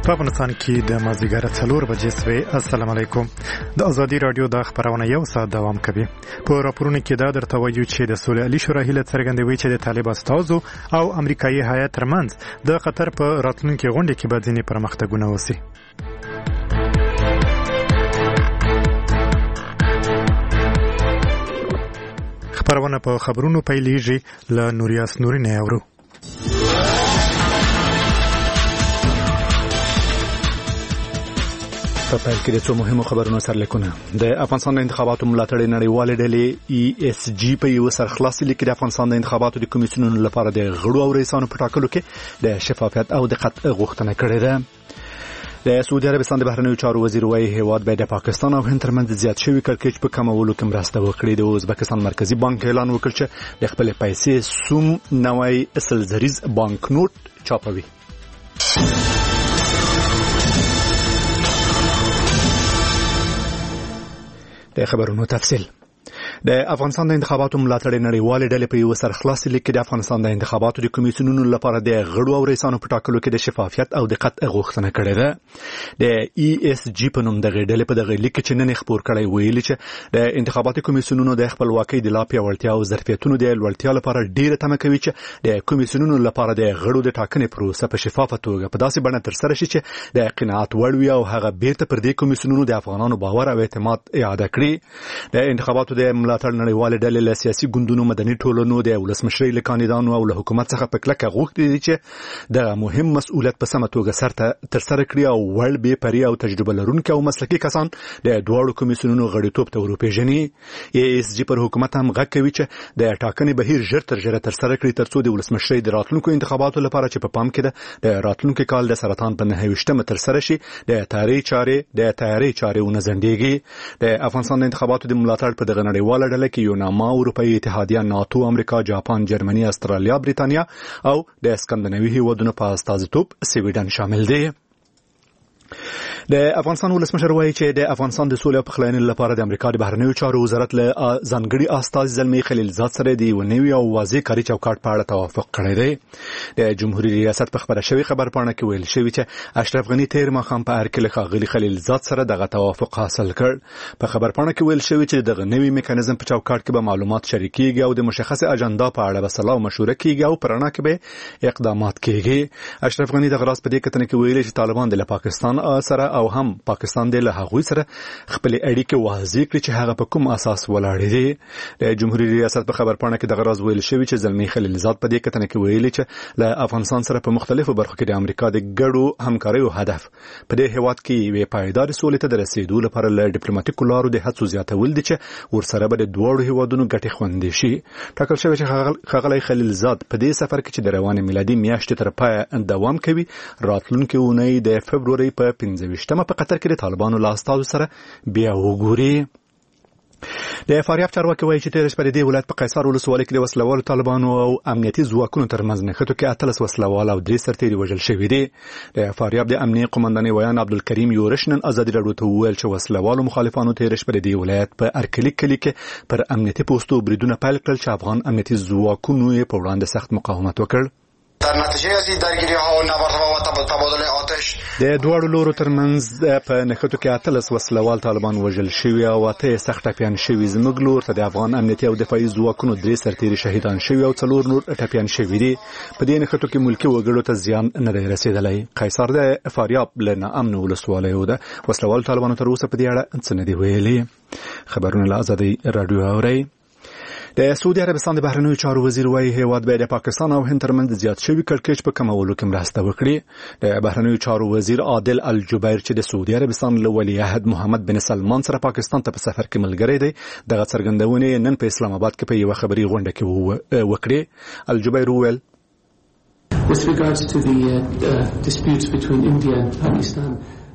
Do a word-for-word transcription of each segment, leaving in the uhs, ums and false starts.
په افغانستان کې د مازدیګر څلور بجې سوي. السلام علیکم. د ازادي رادیو د خبرونه یو ساعت دوام کوي. په راپورونو کې دا درته وایو چې د سولې علي شورا هیله څرګندوي چې د طالب استازو او امریکایي هیات ترمنځ د قطر په راتلونکي غونډه کې به ځینې پرمختګونه وشي. خبرونه په خبرونو پیلېږي. له نوریاس نورینه اورو. په پیل کې د څو مهمو خبرونو سرلیکونه. د افغانستان د انتخاباتو ملاتړ نړیوالې ډلې ای اس جی په یو سرخلاصي لیک د افغانستان د انتخاباتو د کمیسیونونو لپاره د غړو او رئیسانو په ټاکلو کې د شفافیت او دقت غوښتنه کړې ده. د سعودي عربستان د بهرنیو چارو وزیر وايي هیواد به د پاکستان او هند ترمنځ زیات شوی کړکېچ په کمولو کې مرسته وکړي. د ازبکستان مرکزی بانک اعلان وکړ چې د خپل پیسې سوم نوی سلزریز بانک نوٹ چاپوي. د خبرونو تفصیل. د افغانستان د انتخاباتو ملاتړ نړیوالې ډلې په یو سرخلاصي لیک کې د افغانستان د انتخاباتو د کمیسیونونو لپاره د غړو او رئیسانو په ټاکلو کې د شفافیت او دقت غوښتنه کړې ده. د ای اس جی په نوم دغه ډلې په دغه لیک کې نن خبر کړی ویلي چې د انتخاباتو کمیسیونونو د خپلواکۍ د لا پیاوړتیا او ظرفیتونو د لوړتیا لپاره ډیره تمه کوي چې د کمیسیونونو لپاره د غړو د ټاکنې پروسه په شفافه توګه په داسې بڼه ترسره شي چې د قناعت وړ وي او هغه بیرته پر دې کمیسیونونو د افغانانو باور او اعتماد اعاده کړي. د انتخاباتو د ملاتړ نړیواله ډلې له سیاسي ګوندونو، مدني ټولنو، د ولسمشرۍ له کاندیدانو او له حکومت څخه په کلکه غوښتي دي چې د مهم مسؤلیت په سمه توګه سرته ترسره کړي او وړ بې پرې او تجربه لرونکي او مسلکي کسان د دواړو کمیسیونونو غړیتوب ته وروپېژني. ای اس جی پر حکومت هم غږ کوي چې د ټاکنې بهیر ژر تر ژره ترسره کړي ترڅو د ولسمشرۍ د راتلونکو انتخاباتو لپاره چې په پام کې ده د راتلونکي کال د سرطان په نهه ویشتمه ترسره شي د تیاری چارې د تیاری چارې ونځنډېږي. د افغانستان د انتخاباتو د ملاتړ په دغه نړیواله ډله کې یوناما، اروپایي اتحادیه، ناتو، امریکا، جاپان، جرمني، استرالیا، بریتانیا او د اسکندناوي هیوادونو په استازیتوب سویډن شامل دي. د افغانستان ولسمشر وایي چې د افغانستان د سولې او پخلاینې لپاره د امریکا د بهرنیو چارو وزارت له ځانګړي استازي زلمي خلیلزاد سره د یو نوي او واضح کاري چوکاټ په اړه توافق کړی دی. د جمهوریت ریاست په خبره شوی خبرپاڼه کې ویل شوی چې اشرف غنی تیر ماښام په ارکل خاغلی خلیلزاد سره دغه توافق حاصل کړ. په خبرپاڼه کې ویل شوی چې دغه نوي میکانیزم په چوکاټ کې به معلومات شریکيږي او د مشخص اجنډا په اړه به سلا او مشوره کیږي او پرانا کې به اقدامات کیږي. اشرف غنی دغه راز په دې کتنه کې ویل چې طالبان د پاکستان سره او هم پاکستان د له هغوی سره خپل اړیکې واضح کړي چې هغه په کوم اساس ولاړ دي. د جمهوریت ریاست په خبرپاڼه کې دغه راز ویل شوی چې زلمی خلیلزاد په دې کتنه کې ویلي چې له افغانستان سره په مختلفو برخو کې د امریکا د ګډو همکاریو هدف په دې هیواد کې یو پایدار سولې ته د رسیدو لپاره له ډیپلوماټیکو لارو د هڅو زیاتول دي چې ورسره به د دوړو هیوادونو ګټې خوندې شي. ټاکل شوی چې ښاغلی خلیلزاد په دې سفر کې چې د روانې میلادي میاشتې تر پایه دوام کوي راتلونکي اونۍ د فبرورۍ په پنځه ویشتمه په قطر کې د طالبانو له استازو سره بیا وګوري. د فاریاب چارواکي وایي چې تیر شپه د دې ولایت په قیصار ولسوالۍ کې د وسلوالو طالبانو او امنیتي ځواکونو ترمنځ نښتو کې اتلس وسلوال او درې سرتیري وژل شوي دي. د فاریاب د امنیه قومندانې ویان عبدالکریم یورش نن ازادي راډیو ته وویل چې وسلوالو مخالفانو تیر شپه د دې ولایت په ارکلي کلي کې پر امنیتي پوستو بریدونه پیل کړل چې افغان امنیتي ځواکونو یې په وړاندې سخت مقاومت وکړ. در نتیجه از این درگیری ها و نبردها و تبادل آتش د دواړو لورو ترمنځ په نښتو کې اتلس وسلوال طالبان وژل شوي او اته سخت ټپیان شوي. زموږ لور ته د افغان امنیتي او دفاعي ځواکونو درې سرتیري شهیدان شوي او څلور نور ټپیان شوي دي. په دې نښتو کې ملکي وګړو ته زیان نه دی رسیدلی. قیصار د فاریاب له ناامنو ولسوالیو ده. وسلوال طالبانو تر اوسه په دې اړه څه نه دي ویلي. خبرونه له ازادي راډیو اورئ. د سعودي عربستان د بهرنیو چارو وزیر وايي هیواد به د پاکستان او هند ترمنځ زیات شوی کړکېچ په کمولو کې مرسته وکړي. د بهرنیو چارو وزیر عادل الجبیر چې د سعودي عربستان له ولیعهد محمد بن سلمان سره پاکستان ته په سفر کې ملګری دی دغه څرګندونه نن په اسلام آباد کې په یو خبري غونډه کې وکړي. الجبیر وویل With regards to the uh, uh, disputes between India and Pakistan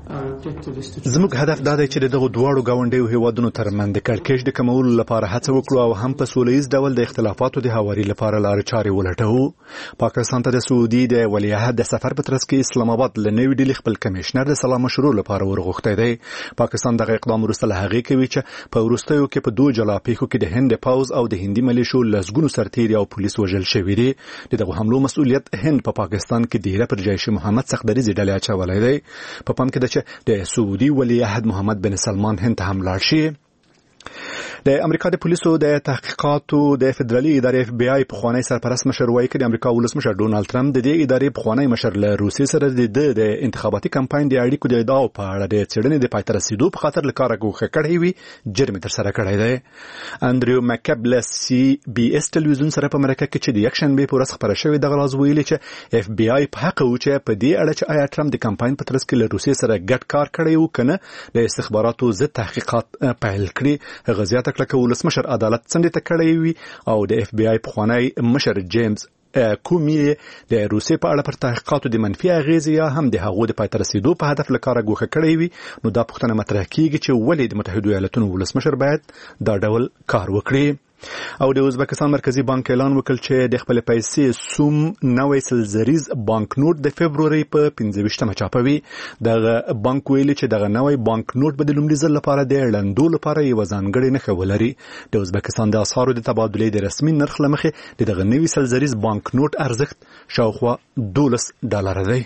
زموږ هدف دا دی چې دغه دواړو ګاونډیو هیوادونو ترمنځ د کړکېچ د کمولو لپاره هڅه وکړو او هم په سولهییز ډول د اختلافاتو د هواري لپاره لارې چارې ولټوو. پاکستان ته د سعودي د ولیعهد د سفر په ترڅ کې اسلام آباد له نوې ډیلي خپل کمشنر د سلا مشروع لپاره ورغوښتی دی. پاکستان دغه اقدام وروسته له هغې کوي چې په وروستیو کې په دوه جلا پیښو کې د هند پوځ او د هندي ملیشو لسګونو سرتیري او پولیس وژل شوي دي. دغه حملو مسؤلیت هند په پا پاکستان کې ډیره پر جیش محمد سخدریزي ډلې اچولی دی. په پام کې ده چې د سعودي ولیعهد محمد بن سلمان هند ته هم لاړ شي. د امریکا د پولیسو د تحقیقاتو د فدرالي ادارې اف بی آی پخوانی سرپرست مشر وایي چې د امریکا ولسمشر ډونالد ټرمپ د دې ادارې پخوانی مشر له روسیې سره د د انتخاباتي کمپاین د اړیکو د ادعاو په اړه د څېړنې د پای ته رسیدو په خاطر له کاره ګوښه کړی وي جرم ترسره کړی دی. انډریو مکب له سی بي اس ټلویزیون سره په مرکه کې چې د یکشنبې په ورځ خبره شوې دغه راز ویلي چې اف بی آی په حق و چې په دې اړه چې آیا ټرمپ د کمپاین په ترڅ کې له روسیې سره ګډ کار کړی و کنه د استخباراتو ضد تحقیقات پیل کړي. غزيات کړه ولسمشر عدالت څنډه ته کړی وي او د اف بی آی پخوانی مشر جیمز کومي د روسیې په اړه پر تحقیقاتو د منفي اغیز یا هم د هغو د پای ته رسیدو په هدف لکاره ګوښه کړی وي. نو دا پوښتنه مطرح کیږي چې ولې د متحده ایالاتونو ولسمشر باید دا ډول کار وکړي. او د ازبکستان مرکزی بانک اعلان وکړ چې د خپل پیسې سوم نوې سلزریز بانک نوٹ د فبروري په پنځه ویشتمه چاپوي. دغه بانک ویلي چې دغه نوې بانک نوٹ به د لومړي ځل لپاره د اعلانولو لپاره یو ځانګړی نښه ولري. د ازبکستان د اسعارو د تبادلې د رسمي نرخ لمخې د دغه نوې سلزریز بانک نوٹ ارزښت شاوخوا دولس ډالر دی.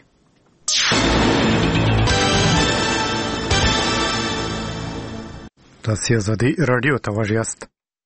تاسو زدي رادیو ته وژیاست.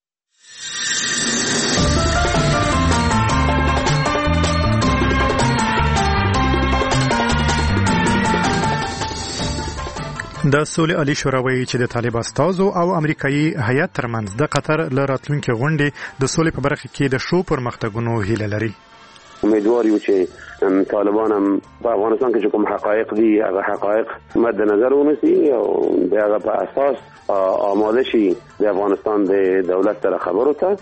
د سولې عالی شورا وایي چې د طالب استازو او امریکایي هیات ترمنځ د قطر له راتلونکي غونډې د سولې په برخه کې د شو پرمختګونو هیله لري. امیدوار یو چې طالبان هم په افغانستان کې کوم حقایق دي هغه حقایق مد نظر ونیسي او د هغه په اساس آماده شي د افغانستان د دولت سره خبرو ته.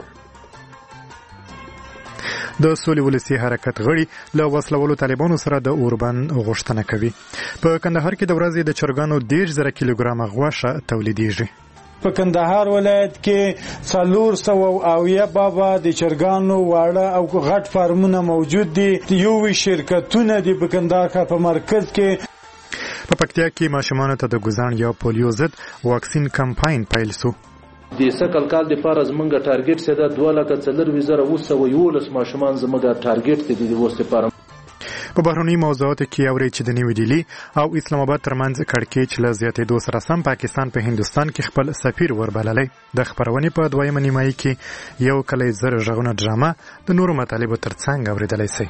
د سولې ولسی حرکت غړي له وسلوالو طالبانو سره د اوربن غوښتنه کوي. په کندهار کې د ورځې د چرګانو دېرش زره کیلوګرام غوښه تولیدېږي. په کندهار ولایت کې څلور سوه اویا بابا د چرګانو واړه او غټ فارمونه موجود دي. یو شرکتونه دي په کندهار په مرکز کې. په پکتیا کې ماشومانو ته د ګزان یا پولیو ضد واکسین کمپاین پیل سو. د سکل کال د فارز منګه ټارګټ سره دوه لکه څلور وزره وسو یولس ماشومان زموږه ټارګټ دي د وسته لپاره. په بهرنی موضوعاتو کې اوري چې د نیو ډیلی او اسلام آباد ترمنځ کړکېچ له زیاتېدو سره سم پاکستان په هندستان کې خپل سفیر وربللی. د خبرونې په دویمه نیمایي کې یو کلی زر ژغونه ډرامه د نورو مطالبو ترڅنګ اوریدلای شي.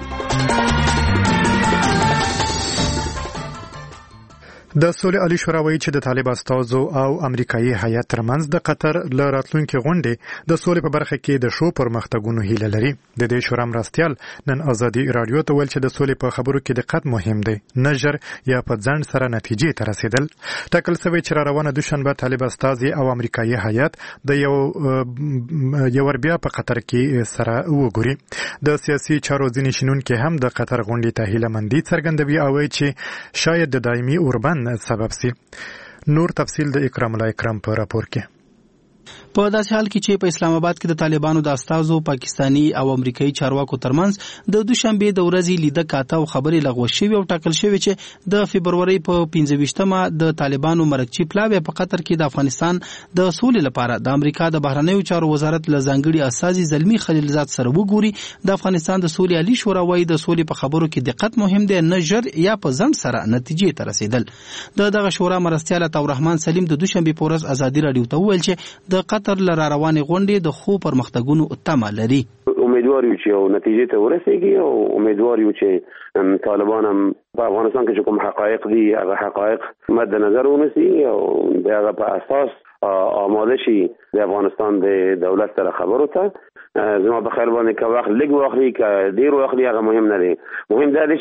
د سولې عالی شورا وایي چې د طالب استازو او امریکایي هیات ترمنځ د قطر له راتلونکي غونډې د سولې په برخه کې د شو پرمختګونو هیله لري. د دې شورا مرستیال نن ازادي رادیو ته ویل چې د سولې په خبرو کې دقت مهم دی، نه ژر یا په ځنډ سره نتیجې ته رسیدل. ټاکل شوی چې را روانه دوشنبه طالب استازي او امریکایي هیات د یو یو بیا په قطر کې سره وګوري. د سیاسي چارو ځینې شنونکي هم د قطر غونډې ته هیله مندي څرګندوي او وایي چې شاید د دایمي اوربن سبب سي. نور تفصیل د اکرام الله اکرام په راپور کې. په داسې حال کې چې په اسلام آباد کې د طالبانو د استازو پاکستانی او امریکایي چارواکو ترمنځ د دوشنبه د ورځې لیده کاته او خبرې لغوه شوې او ټاکل شوې چې د فبروري په پنځه ویشتمه د طالبانو مرکچی پلاوی په قطر کې د افغانستان د سولې لپاره د امریکا د بهرنیو چارو وزارت له ځانګړي اساسي زلمی خلیلزاد سره وګوري. د افغانستان د سولې عالی شورا وايي د سولې په خبرو کې دقت مهم دی، نه ژر یا په ځنډ سره نتیجې ته رسیدل. د دغه شورا مرستیال عطا الرحمن سلیم د دوشنبه په ورځ ازادي رادیو ته ویل چې د قطر لره روانې غونډې د خو پرمختګونو تمه لري. امیدوار یو چې او نتیجې ته ورسیږي او امیدوار یو چې طالبان هم په افغانستان کې کوم حقایق دي هغه حقایق مد نظر ونیسي او د هغه په اساس آماده شي د افغانستان د دولت سره خبرو ته. زما په خیال باندې که وخت لږ واخلي که ډېر واخلي هغه مهم نه دی. مهم دا دی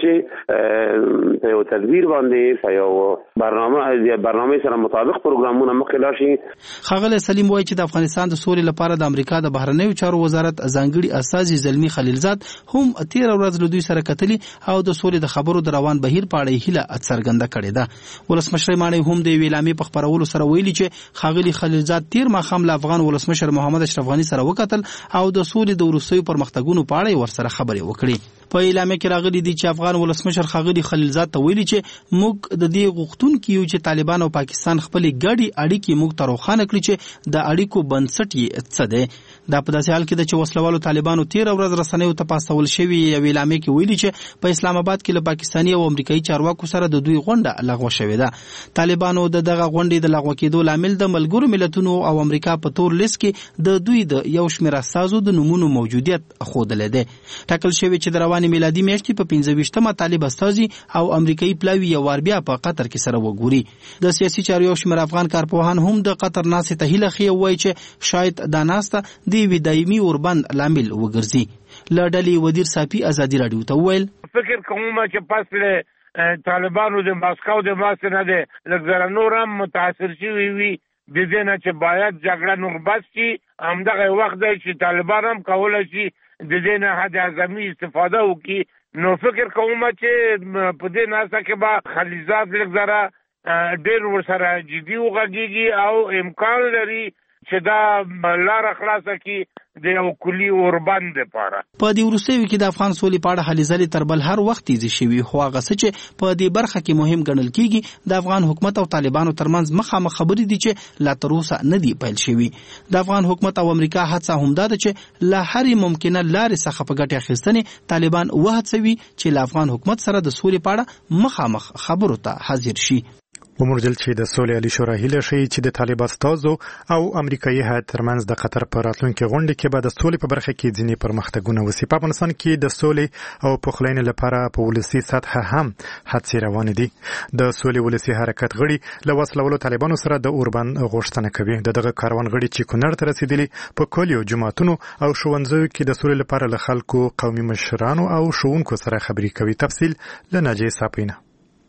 چې په یو تدبیر باندې په یو برنامه برنامه سره مطابق پروګرامونه مخکې لاړ شي. ښاغلی سلیم وایي چې د افغانستان د سولې لپاره د امریکا د بهرنیو چارو وزارت ځانګړي استازي زلمي خلیلزاد هم تېره ورځ له دوی سره کتلي او د سولې د خبرو د روان بهیر په اړه هیله څرګنده کړې ده. ولسمشر ماڼۍ هم د یوې اعلامیې په خپرولو سره ویلي چې ښاغلي خلیلزاد تېر ماښام له افغان ولسمشر محمد اشرف غني سره وکتل او د سولې د وروستیو پرمختګونو په اړه ورسره خبرې وکړې. په اعلامیه کې راغلي دي چې افغان ولسمشر ښاغلي خلیلزاد ته ویلي چې موږ د دې غوښتونکي یو چې طالبان او پاکستان خپلې ګډې اړیکې موږ ته روښانه کړي چې د اړیکو بنسټ یې څه دی. دا په داسې حال کې ده چې وسلوالو طالبانو تېره ورځ رسنیو ته پاستول شوي یوې اعلامیې کې ویلي چې په اسلام آباد کې له پاکستاني او امریکایي چارواکو سره د دوی غونډه لغوه شوې ده. طالبانو د دغه غونډې د لغوه کېدو لامل د ملګرو ملتونو او امریکا په تور لیست کې د دوی د یو شمېر استازو د نومونو موجودیت ښودلی دی. ټاکل شوی چې د روانې میلادي میاشتې په پنځه ویشتمه طالب استازي او امریکایي پلاوي یو وار بیا په قطر کې سره وګوري. د سیاسي چارو یو شمېر افغان کارپوهان هم د قطر ناستې ته هیله ښیي وایي چې شاید دا ناسته د یوې دایمي اوربند لامل وګرځي. له ډلې ودیر صافي ازادي راډیو ته وویل فکر کوم چې پس له طالبانو د ماسکو د ماسک نه ده لږ زره نور هم متاثر شوي وي د دې نه چې باید جګړه نور بس شي. همدغه وخت دی چې طالبان هم کولی شي د دې نه حد اعظمي استفاده وکړي. نو فکر کوم چې په دې ناسته کې به خلیلزاد لږ زره ډېر ورسره جدي وغږېږي او امکان لري چې دا لاره خلاصه کړي د یو کلي اوربند لپاره. په دې وروستیو کې د افغان سولې په اړه هلې ځلې تر بل هر وخت تیزې شوي، خو هغه څه چې په دې برخه کې مهم ګڼل کېږي د افغان حکومت او طالبانو ترمنځ مخامخ خبرې دي چې لا تر اوسه نه دي پیل شوي. د افغان حکومت او امریکا هڅه همدا ده چې له هرې ممکنه لارې څخه په ګټې اخیستنې طالبان وهڅوي چې له افغان حکومت سره د سولې په اړه مخامخ خبرو ته حاضر شي. ومرجل چې د سولې علي شورا هیله شي چې د طالب استازو او امریکایي هیات ترمنځ د قطر په راتلونکي غونډه کې به د سولې په برخه کې ځینې پرمختګونه وشي. په افغانستان کې د سولې او پخلاینې لپاره په ولسي سطح هم هڅې روانې دي. د سولې ولسي حرکت غړي له وسلوالو طالبانو سره د اوربند غوښتنه کوي. د دغه کاروان غړي چې کونړ ته رسیدلي په کلیو جماعتونو او ښوونځیو کې د سولې لپاره له خلکو، قومي مشرانو او ښوونکو سره خبرې کوي. تفصیل له ناجیه ساپینه.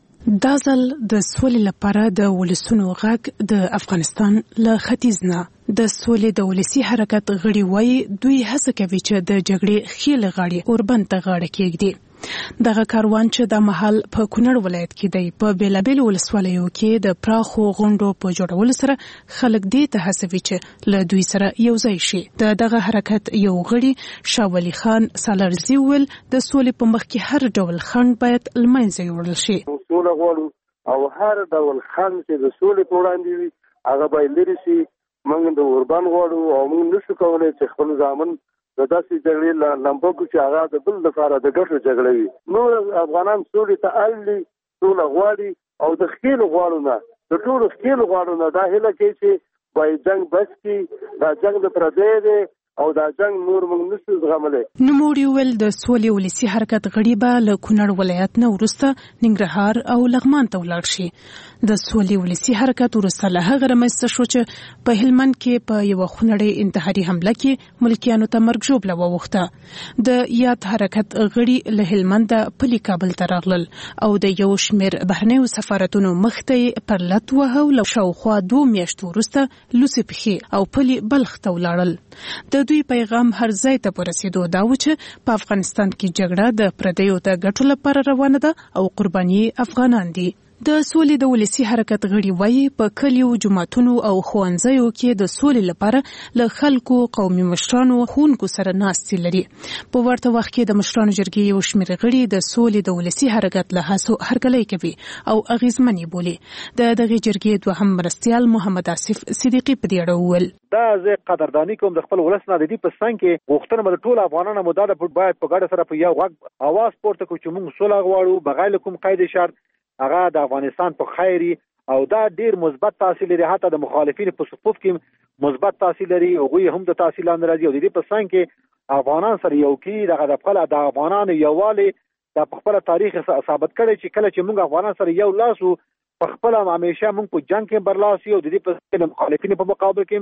دا ځل د سولې لپاره د ولسونو غږ د افغانستان له ختیځ نه د سولې د ولسي حرکت غړي وایي دوی هڅه کوي چې د جګړې ښې غاړې اوربند ته غاړه کېږدي. دغه کاروان چې د مهال په کونړ ولایت کې دی په بیلابیل ولسوالیو کې د پراخو غونډو په جوړولو سره خلک دې ته هڅوي چې له دوی سره یو ځای شي. د دغه حرکت یو غړي شاه ولي خان سالارزي ویل د سولې په مخ کې هر ډول خنډ باید له منځه یوړل شي. سوله غواړو او هر ډول خنډ چې د سولې په وړاندې وي هغه باید لرې شي. موږ د اوربند غواړو او موږ نشو کولی چې خپل ځامن د داسې جګړې لمبو کې چې هغه د بل لپاره د ګټو جګړه وي. نور افغانان سولې ته اړ دي، سوله غواړي او د ښکېلو غواړو نه د ټولو ښکېلو غواړو نه دا هیله کوي چې باید جنګ بس کړي. دا جنګ د پردی دی او دا جنگ نور موږ نشو زغملی. نوموړي ویل د سولې ولسي حرکت غړي به له کونړ ولایت نه وروسته ننګرهار او لغمان ته ولاړ شي. د سولې ولسي حرکت وروسته له هغه رامنځته شو چې په هلمند کې په یوه خونړۍ انتحاري حمله کې ملکیانو ته مرګ ژوبله واوښته. د یاد حرکت غړي له هلمنده پلي کابل ته راغلل او د یو شمېر بهرنیو سفارتونو مخ ته یې پر لت وهه او له شاوخوا دوه میاشتو وروسته لوڅې پښې او پلي بلخ ته ولاړل. د دوی پیغام هر ځای ته په رسیدو دا و چې په افغانستان کې جګړه د پردیو د ګټو لپاره روانه ده او قرباني افغانان دي. د سولې د ولسي حرکت غړي وایي په کلیو، جماعتونو او ښوونځیو کې د سولې لپاره له خلکو، قومي مشرانو، ښوونکو سره ناستې لري. په ورته وخت کې د مشرانو جرګې یو شمېر غړي د سولې د ولسي حرکت له هڅو هرکلی کوي او اغیزمن یې بولي. د دغې جرګې دوهم مرستیال محمد آصف صدیقي په دې اړه وویل دا زه قدردانی کوم د خپل ولس نه د دې په څنګ کې غوښتنه مده ټول افغانانو مدار باید په ګډه سره په یو غږ اواز پورته کړو چې موږ سوله غواړو بغیر کوم قید شرط. هغه د افغانستان په خیري او دا ډیر مثبت تاثیر لري، حتی د مخالفینو په صفوف کې مثبت تاثیر لري. هغه هم د تاثیر لاندې راځي او د دې په څنګ کې افغانان سره یو کی دغه د خپل د افغانانو یووالي د خپل تاریخ ثابت کړي چې کله چې موږ افغانان سره یو لاسو په خپل همیشه موږ په جنگ کې برلاسي او د دې په مخالفینو په مقابل کې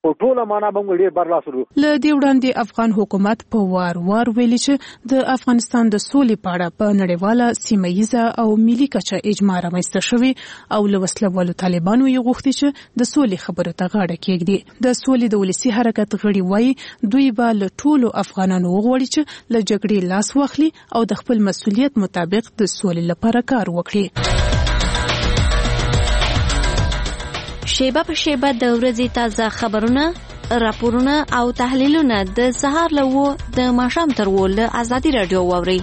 او ټول معنا به ډیر برلاس ورو. ل دې وړاندې افغان حکومت په وار وار ویلي چې د افغانستان د سولې په اړه په نړیواله سیمه ییزه او ملي کچه اجماع رامنځته شوی او له وسلوالو طالبانو یې غوښتي چې د سولې خبرو ته غاړه کېږدي. د سولې د ولسي حرکت غړي وایي دوی به له ټولو افغانانو وغواړي چې له جګړې لاس واخلي او د خپل مسؤلیت مطابق د سولې لپاره کار وکړي. شیبه په شیبه د ورځې تازه خبرونه، راپورونه او تحلیلونه د سهار له و د ماښام تر و له ازادي رادیو واورئ.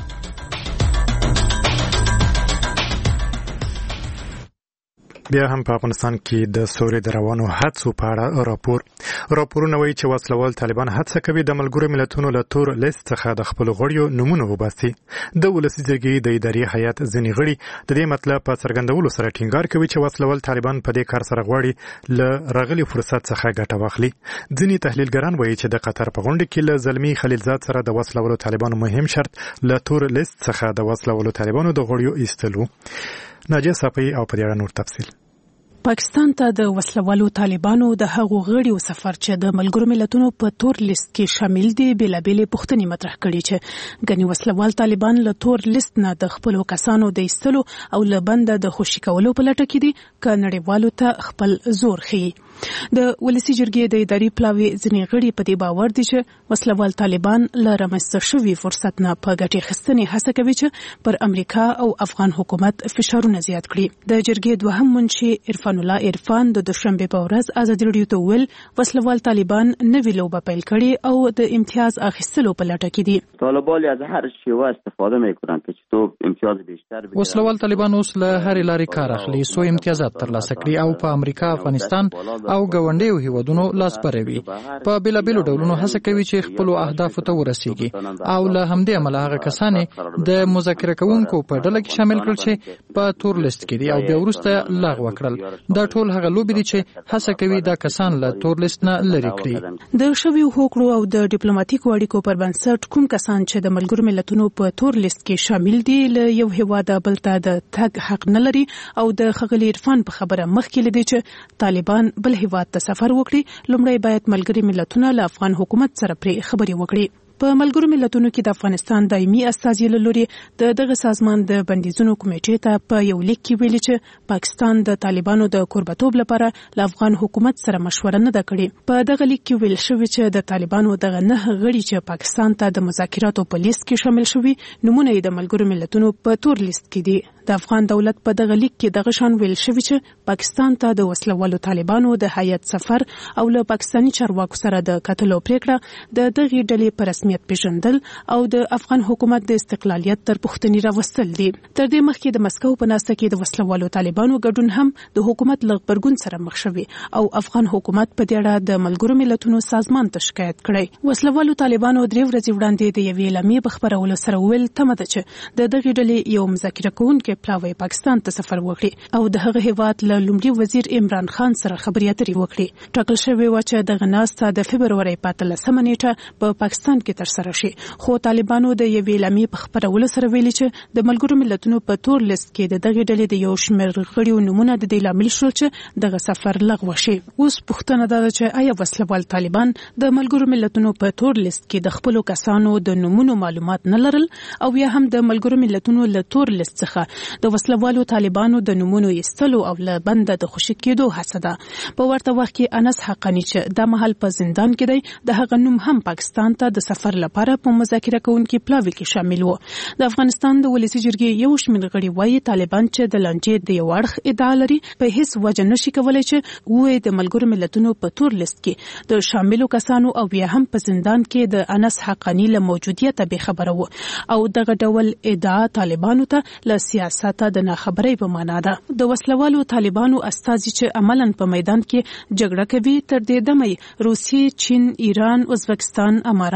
بیا هم په افغانستان کې د سولې د روانو هڅو په اړه راپور راپورونه وایي چې وسلوال طالبان هڅه کوي د ملګرو ملتونو له تور لیست څخه د خپل غړیو نومونه وباسي. د ولسي جرګې د اداري هیئت ځینې غړي د دې مطلب په څرګندولو سره ټینګار کوي چې وسلوال طالبان په دې کار سره غواړي له راغلي فرصت څخه ګټه واخلي. ځینې تحلیلګران وایي چې د قطر په غونډه کې له زلمی خلیلزاد سره د وسلوالو طالبانو مهم شرط له تور لیست څخه د وسلوالو طالبانو د غړیو ایستلو. ناجیه صافی او په دې اړه نور تفصیل. پاکستان ته د وسلوالو طالبانو د هغو غړیو سفر چې د ملګرو ملتونو په تور لیست کې شامل دي بېلابېلې پوښتنې مطرح کړي چې ګنې وسلوال طالبان له تور لیست نه د خپلو کسانو د ایستلو او له بنده د خوشي کولو په لټه کې دي که نړیوالو ته خپل زور ښیي. د ولسي جرګې د اداري پلاوي ځینې غړي په دې باور دي چې وسلوال طالبان له رامنځته شوي فرصت نه په ګټې اخیستنې هڅه کوي چې پر امریکا او افغان حکومت فشارونه زیات کړي. د جرګې دوهم منشي عرفان الله عرفان د دوشنبه په ورځ ازادي رادیو ته ویل وسلوال طالبان نوې لوبه پیل کړي او د امتیاز اخیستلو په لټه کې دي. طالبان از هر شیوه استفاده میکنن که چطور امتیاز بیشتر بگیرن. وسلوال طالبان اوس له هر لارې کار اخلي سو امتیازات ترلاسه کړي او په امریکا، افغانستان او ګاونډیو هیوادونو لاس پروي. په بیلابیلو ډولونو هڅه کوي چې خپل اهدافو ته ورسیږي او له همدې عمله هغه کسانې د مذاکره کوونکو په ډله کې شامل کړل چې په تور لیست کې دي او بیا وروسته لغوه کړل. دا ټول هغه لوبې دي چې هڅه کوي دا کسان له تور لیست نه لرې کړي. د شویو هوکړو او د ډیپلوماټیکو اړیکو پر بنسټ کوم کسان چې د ملګرو ملتونو په تور لیست کې شامل دي له یو هیواد بل ته د تګ حق نه لري او د ښاغلي عرفان په خبره مخکې لیدي چې طالبان بل هیواد ته سفر وکړي لومړی باید ملګري ملتونه له افغان حکومت سره پرې خبرې وکړي. په ملګرو ملتونو کې د افغانستان دایمي استازي له لوري د دغه سازمان د بندیزونو کمیټې ته په یو لیک کې ویلي چې پاکستان د طالبانو د کوربتوب لپاره له افغان حکومت سره مشوره نه ده کړې. په دغه لیک کې ویل شوی چې د طالبانو دغه نه غړي چې پاکستان ته د مذاکراتو په لیست کې شامل شوي نمونه یې د ملګرو ملتونو په تور لیست کې دي. د افغان دولت په دغه لیک کې دغه شان ویل شوی چې پاکستان ته د وسلوالو طالبانو د هیئت سفر او له پاکستاني چارواکو سره د کتلو پریکړه د دغه ډلې په رسمیت پیژندل او د افغان حکومت د استقلالیت تر پوښتنې راوستل دي. تر دې مخکې د مسکو په ناسته کې د وسلوالو طالبانو ګډون هم د حکومت له غبرګون سره مخ شوی او افغان حکومت په دې اړه د ملګرو ملتونو سازمان ته شکایت کړی. وسلوالو طالبانو درې ورځې وړاندې د یوې اعلامیې په خپرولو سره ویل تمه ده چې د دغه ډلې یو مذاکره کوونکی پلاوی پاکستان ته سفر وکړي او د هغه هیواد له لومړي وزیر عمران خان سره خبرې اترې وکړي. ټاکل شوی و چې دغه ناسته د فبرورۍ په اتلسمه نیټه په پاکستان کې ترسره شي. خو طالبانو د یوې اعلامیې په خپرولو سره ویلي چې د ملګرو ملتونو په تور لیست کې د دغه ډلې د یو شمېر غړیو نومونه د دې لامل شول چې دغه سفر لغوه شي. اوس پوښتنه ده چې آیا وسلوال طالبان د ملګرو ملتونو په تور لیست کې د خپلو کسانو د نومونو معلومات نه لرل او یا هم د ملګرو ملتونو له تور لیست څخه د وسلوالو طالبانو د نومونو ایستلو او له بنده د خوشي کېدو هڅه ده. په ورته وخت کې انس حقانی چې د محل په زندان کې دی د هغه نوم هم پاکستان ته د سفر لپاره په مذاکره کوونکي پلاوي کې شامل و. د افغانستان د ولسي جرګې یو شمېر غړي وایي طالبان چې د لانجې د یو اړخ ادعا لري په هیڅ وجه نشي کولای چې وې د ملګرو ملتونو په تور لیست کې د شاملو کسانو او بیا هم په زندان کې د انس حقانی له موجودیت به خبره و او دغه ډول ادعا طالبانو ته له سیاست د ناخبرۍ په معنا ده. د وسلوالو طالبانو استازي چې عملاً په میدان کې جګړه کوي تر دې دمه روسیې، چین، ایران، ازبکستان، امارات او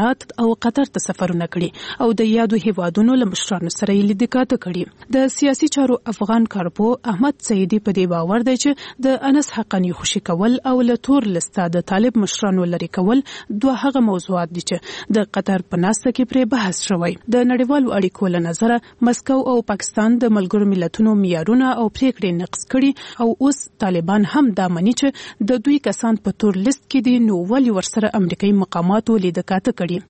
او قطر ته سفرونه کړي او د یادو هیوادونو له مشرانو سره یې لیدکاته کړي. د سیاسي چارو افغان کارپو احمد سیدی په دې باور دی چې د انس حقانی خوشي کول او له تور لسته د طالب مشرانو لري کول دوه هغه موضوعات دي چې د قطر په ناسته کې پرې بحث شوی. د نړیوالو اړیکو له نظره مسکو او پاکستان د ملګرو ملتونو معیارونه او پریکړې نقض کړي او اوس طالبان هم دا مني چې د دوی کسان په تور لیست کې دي، نو ولې ورسره امریکایي مقاماتو لیدکاته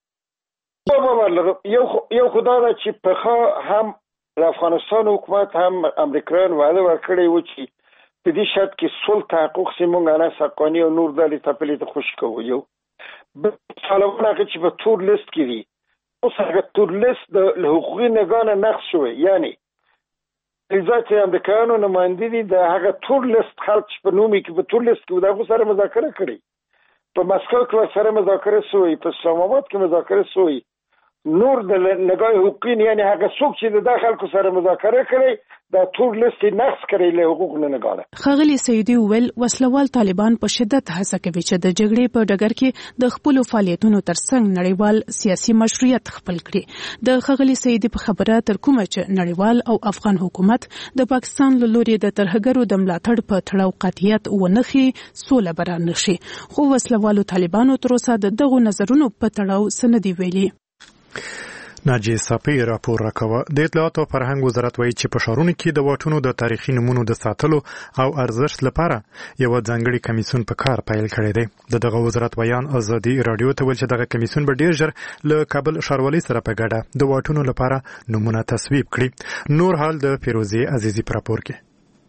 کړي؟ یو یو خدای دا چې په هم د افغانستان حکومت هم امریکایان وعده ورکړی و چې په دې شرط کې صلح تحقق سي مونږ انس حقانی او نور دالې تپلې ته خوش کوو. یو طالبان هغه چې په تور لیست کې دي اوس هغه تور لیست د حقوقي نگاه نه نقض شوی، یعنی ریاست امریکایانو نماینده دي د هغه تور لیست خلک په نومي کې په تور لیست کې دغه سره مذاکره کړي، په مسکو کې سره مذاکره شوی، په اسلام آباد کې مذاکره شوی، نور د نگاه حقوقي یعنی هغه څوک چې د داخل کو سره مذاکره کړي د تور لیست نقض کړي له حقوق نه نگاه. خغلی سیدی ویل وسلوال طالبان په شدت هڅه کوي چې د جګړې په ډګر کې د خپل فعالیتونو ترڅنګ نړیوال سیاسي مشروعیت خپل کړي. د خغلی سیدی په خبره تر کومه چې نړیوال او افغان حکومت د پاکستان له لوري د ترهګرو د ملاتړ په تړاو قاطعیت ونخي سوله بران نشي، خو وسلوالو طالبانو تر اوسه دغه نظرونو په تړاو سندي ویلي. ناجی صافی راپور راکوه. د اطلاعات او فرهنګ وزارت وایي چې په ښارونو کې د واټونو د تاریخي نمونو د ساتلو او ارزښت لپاره یو ځانګړي کمیسیون په کار پیل کړی دی. د دغه وزارت بیان ازادي رادیو ته ویل چې دغه کمیسیون به ډیر ژر له کابل ښاروالۍ سره په ګډه د واټونو لپاره نمونه تصویب کړي. نور حال د فیروزي عزیزی پر راپور کې.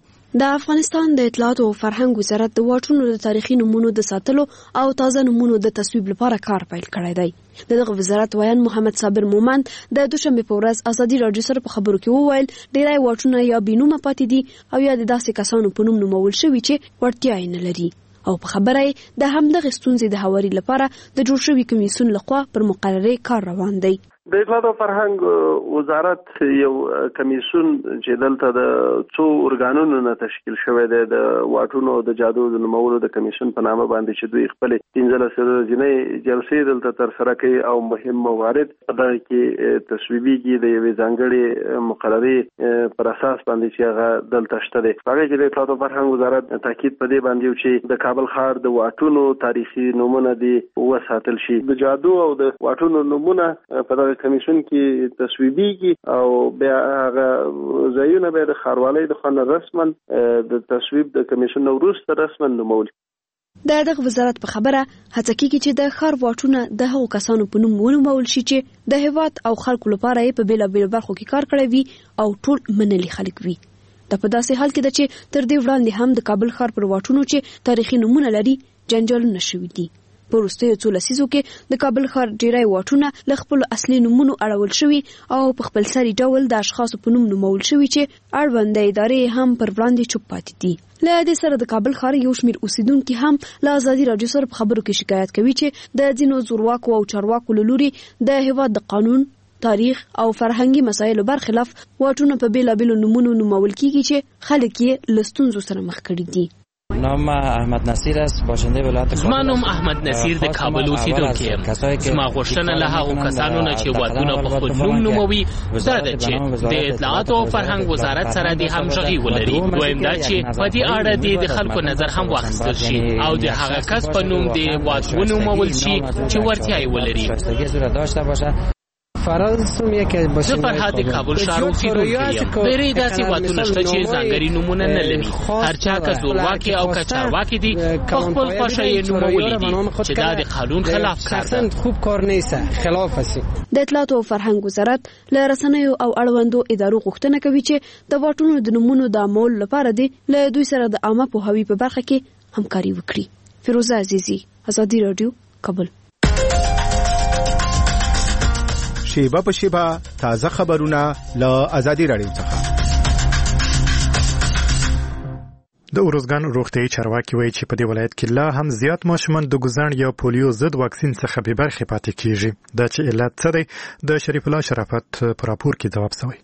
د افغانستان د اطلاعات او فرهنګ وزارت د واټونو د تاریخي نمونو د ساتلو او تازه نمونو د تصویب لپاره کار پیل کړی دی. دغه وزارت ویان محمد صابر مومند د دوشنبه په ورځ ازادي رادیو سره په خبرو کې وویل ډیری واټونه یا بینومه پاتې دي او یا د داسې کسانو په نوم نومول شوي چې وړتیا یې نه لري، او په خبره یې د همدغه ستونزې د هواري لپاره د جوړ شوي کمیسیون لخوا پر مقررې کار روان دی. د اطلاعات او فرهنګ وزارت یو کمیسیون چې دلته د څو ارګانونو نه تشکیل شوی دی د واټونو د جادو د نومولو د کمیسیون په نامه باندې چې دوی خپل پنځلس ورځې جلسې دلته ترسره کوي او مهم موارد په دغه کې تصویبیږي د یوې ځانګړې مقررې پر اساس باندې چې هغه دلته شته دی. هغه کې د اطلاعات او فرهنګ وزارت تاکید په دې باندې چې د کابل ښار د واټونو تاریخي نمونه دي وساتل شي. د جادو او د واټونو نمونه په دغه کمیسیون کې تصویبیږي او بیا هغه ځایونه به د ښاروالۍ د خوا رسما د تصویب د کمیسیون وروسته رسما نومول. د دغه وزارت په خبره هڅه کیږي چې د ښار واټونه د هغو کسانو په نوم ونومول شي چې د هیواد او خلکو لپاره یې په بیلابیلو برخو کې کار کړی وي او ټول منلي خلک وي. دا په داسې حال کې ده چې تر دې وړاندې هم د کابل ښار پر واټونو چې تاریخي نمونه لري جنجالونه شوي دي. په وروستیو څو لسیزو کې د کابل ښار ډیری واټونه له خپلو اصلي نومونو اړول شوي او په خپلسري ډول د اشخاصو په نوم نومول شوي چې اړونده ادارې هم پر وړاندې چوپ پاتې دي. له دې سره د کابل ښار یو شمېر اوسیدونکي هم له ازادي راډیو سره په خبرو کې شکایت کوي چې د ځینو زورواکو او چارواکو له لوري د هیواد د قانون، تاریخ او فرهنګي مسایلو برخلاف واټونه په بیلابیلو نومونو نومول کیږي چې خلک یې له ستونزو سره مخ کړي دي. نام احمد نصیر است، باشنده ولایت کابل. زما نوم احمد نصیر د کابل اوسیدونکی یم. زما غوښتنه له هغو کسانو نه چې واټونه په خپل نوم نوموي دا ده چې د اطلاعات او فرهنګ وزارت سره د همغږي ولري. دویم دا چې په دې اړه د خلکو نظر هم واخیستل شي او د هغه کس په نوم د واټ ونومول شي چې وړتیا یې ولري. فرض یکی باشه. زه فرهاد کابل ښار اوسیدونکی یم. ډېری داسې واټونه شته چې ځانګړي نومونه نه لري. هر چا که زورواکي او که چارواکي دي په خپل خوښه یې نومولي دي چې دا د قانون خلاف کار ده. خوب کار نیست، خلاف است. د اطلاعات او فرهنګ وزارت له رسنیو او اړوندو ادارو غوښتنه کوي چې د واټونو د نومونو د عمل لپاره دي له دوی سره د عامه پوهاوي په برخه کې همکاري وکړي. فیروزه عزیزی، ازادي رادیو، کابل. شیبه په شیبه تازه خبرونه له ازادي رادیو څخه. د اروزګان روغتیايي چارواکي وایي چې په دې ولایت کې لا هم زیات ماشومان د ګوزڼ یا پولیو ضد واکسین څخه بې برخې پاتې کیږي. دا چې علت څه دی د شریف الله شرافت په راپور کې ځواب شوی.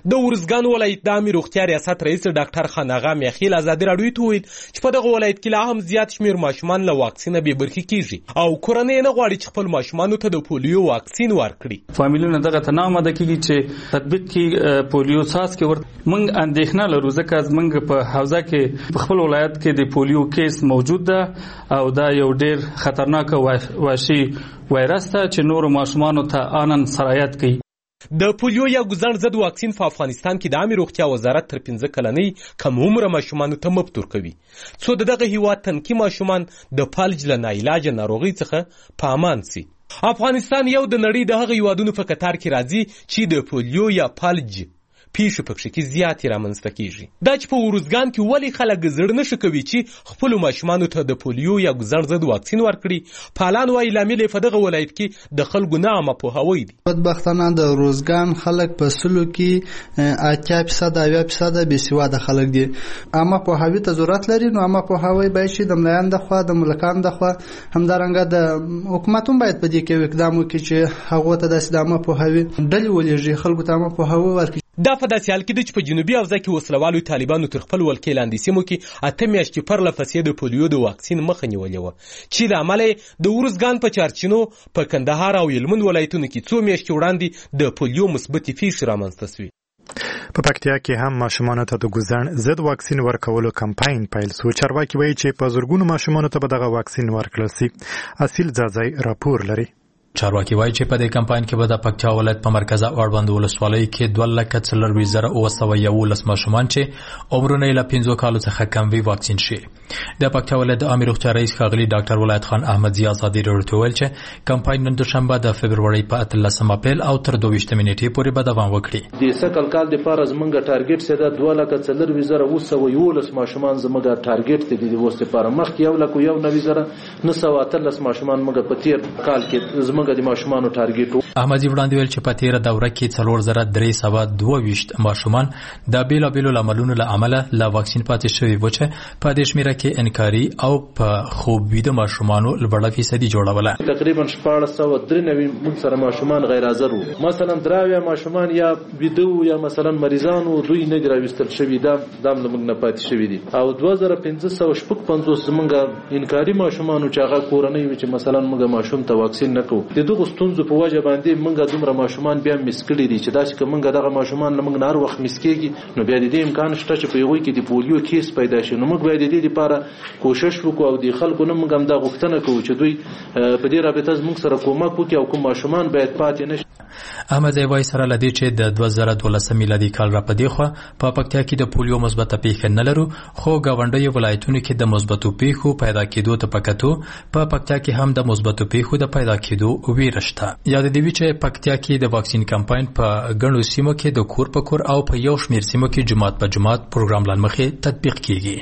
د ورزګان ولایت د عامې روغتیا ریاست رئیس ډاکټر خان اغا میخیل ازادي راډیو ته ویل چې په دغه ولایت کې لا هم زیات شمېر ماشومان له واکسینه بې برخې کیږي او کورنۍ نه غواړي چې خپل ماشومانو ته د پولیو واکسین ورکړي. فامیلونه دغه ته نه آماده کیږي چې تطبیق کې پولیو څاڅکي ورته موږ اندېښنه لرو ځکه زموږ په حوزه کې په خپل ولایت کې د پولیو کیس موجود ده او دا یو ډېر خطرناک وحشي وایرس ده چې نورو ماشومانو ته آنن سرایت کوي. د پولیو یا ګوزڼ ضد واکسین په افغانستان کې د عامې روغتیا وزارت تر پنځه کلنۍ کم عمره ماشومانو ته مفت ورکوي څو د دغه هیواد تنکي ماشومان د فلج له ناعلاجه ناروغۍ څخه په امان سي. افغانستان یو د نړۍ د هغه هیوادونو په کتار کې راځي چې د پولیو یا فلج پیښو په کې زیاتې رامنځته کیږي. دا چې په ورزګان کې ولې خلک زړه نشي کوي چې خپل ماشومانو ته د پولیو یا ګوزڼ ضد واکسین ورکړي. فعالان وايي لامل یې په دغه ولایت کې د خلکو ناامه پوهاوی دي. بدبختانه د ورزګان خلک په سلو کې اتیا فیصد اویا فیصد بې سواده خلک دي. اما پوهاوی ته ضرورت لري نو اما پوهاوی باید شي د ملایان د خوا د ملکان د خوا همدارنګه د حکومتون باید په دې کې اقدام وکړي چې هغه ته د اسلامه پوهاوی ډلې ولېږي خلکو ته اما پوهاوی ورکړي. دا په داسې حال کې ده چې په جنوبي حوزه کې وسلوالو طالبانو تر خپل ولکې لاندې سیمو کې اته میاشتې پرله پسې د پولیو د واکسین مخه نیولې وه چې له امله یې د ورزګان په چارچینو په کندهار او هلمند ولایتونو کې څو میاشتې وړاندې د پولیو مثبتې پیښې رامنځته سوې. په پکتیا کې هم ماشومانو ته د ګوزڼ ضد واکسین ورکولو کمپاین پیل سو. چارواکي وایي چې په زرګونو ماشومانو ته به دغه واکسین ورکړل سي. اصیل ځاځی راپور لري. چارواکي وایي چې په دې کمپاین کې به د پکتیا ولایت په مرکزه اړوند ولسوالۍ کې دوه لکه څلرویشت زره اوه سوه یولس ماشومان چې عمرونه یې له پنځو کالو څخه کم وي واکسین شي. د پکتیا ولایت د عامې روغتیا رئیس ښاغلي ډاکټر ولایت خان احمدزي ازادي راډیو ته وویل چې کمپاین نن دوشنبه د فبرورۍ په اتلسم اپریل او تر دویشتمې نیټې پورې به دوام وکړي. د سکل کال دپاره زموږ ټارګېټ چې ده دوه لکه څلرویشت زره اوه سوه یولس ماشومان زموږ ټارګېټ دی د اوس دپاره. مخکې یو لک یو نوي زره نه سوه اتلس ماشومان موږ په تېر کال کې زموږ د ماشومانو احمدزي وړاندې ویل چې په تیره دوره کې څلور زره درې سوه دوه ویشت ماشومان د بېلابېلو لاملونو له امله له واکسین پاتې شوي وو چې په دې شمېره کې انکاري او په خوب ویده ماشومانو لوړه فیصدي جوړوله. تقریبا شپاړس سوه درې نوي موږ سره ماشومان غیر حاضر وو. مثلا درې اویا ماشومان یا ویده وو یا مثلا مریضان وو دوی نه دي راویستل شوي دا هم له موږ نه پاتې شوي دي. او دوه زره پنځه سوه شپږ پنځوس زموږ انکاري ماشومانو چې هغه کورنۍ وي چې مثلا موږ ماشوم ته واکسین نه کوو. د دغو ستونزو په وجه باندې موږ دومره ماشومان بیا مس کړي دي چې داسې که موږ دغه ماشومان له موږ نه هر وخت مس کېږي نو بیا د دې امکان شته چې په هغوی کې د پولیو کیس پیدا شي. نو موږ باید د دې لپاره کوشش وکړو او د خلکو نه موږ همدا غوښتنه کوو چې دوی په دې رابطه زموږ سره کومک وکړي او کوم ماشومان باید پاتې نه شي. احمدزي وایي سره له دې چې د دوه زره دولسم میلادي کال را په دې خوا په پکتیا کې د پولیو مثبته پیښې نه لرو خو ګاونډیو ولایتونو کې د مثبتو پیښو پیدا کېدو ته په کتو په پکتیا کې هم د مثبتو پیښو د پیدا کېدو ویره شته. یاد دې وي چې پکتیا کې د واکسین کمپاین په ګڼو سیمو کې د کور په کور او په یو شمېر سیمو کې جماعت په جماعت پروګرام له مخې تطبیق کیږي.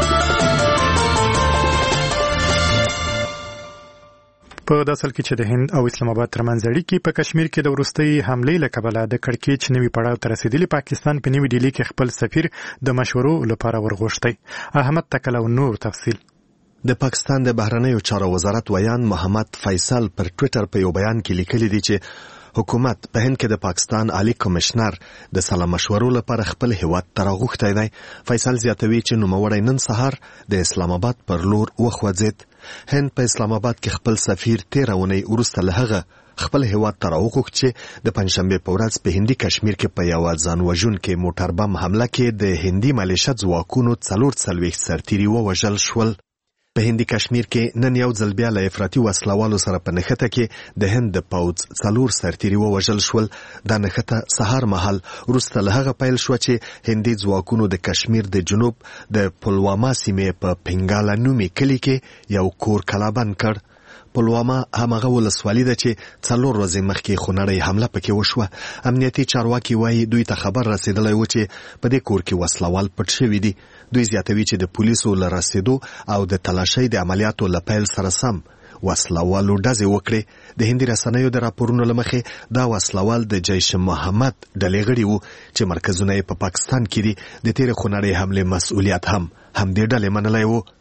په داسل کې چې د هند او اسلام آباد ترمنځ اړیکې په کشمیر کې د وروستۍ حملې له کبله د کړکېچ نوي پړاو ته رسېدلي پاکستان په نوي ډیلي کې خپل سفیر د مشورو لپاره ورغوښتی. احمد تکل او نور تفصیل. د پاکستان د بهرنیو چارو وزارت ویان محمد فیصل پر ټویټر په یو بیان کې لیکلي دي چې حکومت په هند کې د پاکستان عالی کمشنر د سلا مشورو لپاره خپل هیواد ته راغوښتی دی. فیصل زیاتوي چې نوموړی نن سهار د اسلام آباد پر لور وخوځېد. هند په اسلام آباد کې خپل سفیر تېره اونۍ وروسته له هغه خپل هیواد ته راوغوښت چې د پنجشنبې په ورځ په هندي کشمیر کې په یوه ځان وژونکې موټر بم حمله کې د هندي ملیشه ځواکونو څلور څلوېښت سرتیري ووژل شول. په هندي کشمیر کې نن یو ځل بیا له افراطي وسلوالو سره په نښته کې د هند د پوځ څلور سرتیري ووژل شول. دا نښته سهار مهال وروسته له هغه پیل شوه چې هندي ځواکونو د کشمیر د جنوب د پلواما سیمې په پنګالا نومي کلي کې یو کور کلابند کړ. پلواما همغه ولسوالي ده چې څلور ورځې مخکې خونړۍ حمله پکې وشوه. امنیتي چارواکي وایي دوی ته خبر رسېدلی و چې په دې کور کې وسلوال پټ شوي دي. دوی زیاتوي چې د پولیسو له رسېدو او د تلاشۍ د عملیاتو له پیل سره سم وسلوالو ډزې وکړې. د هندي رسنیو د راپورونو له مخې دا وسلوال د جیش محمد ډلې غړي وو چې مرکزونه یې په پاکستان کې دي. د تېرې خونړۍ حملې مسؤلیت هم همدې ډلې منلی و.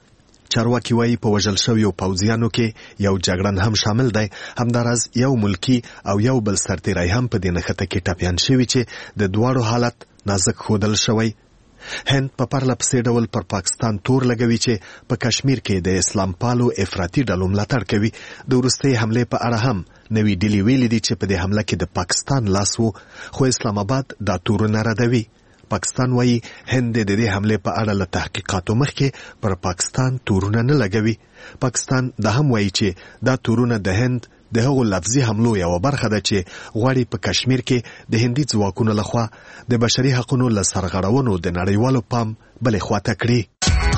چارواکي وایي په وژل شویو پوځیانو کې یو جګړن هم شامل دی. همداراز یو ملکی او یو بل سرتیری هم په دې نښته کې ټپیان شوي چې د دواړو حالت نازک ښودل شوی. هند په پرله پسې ډول پر پاکستان تور لګوي چې په کشمیر کې د اسلام پالو افراطي ډلو ملاتړ کوي. د وروستۍ حملې په اړه هم نوې ډلې ویلي دي چې په دې حمله کې د پاکستان لاس وو، خو اسلام آباد دا تورونه ردوي. پاکستان وایي هند د دې حملې په اړه له تحقیقاتو مخکې پر پاکستان تورونه نه لګوي. پاکستان دا هم وایي چې دا تورونه د هند د هغو لفظي حملو یوه برخه ده چې غواړي په کشمیر کې د هندي ځواکونو لخوا د بشري حقونو له سرغړونو د نړیوالو پام بلې خواته کړي.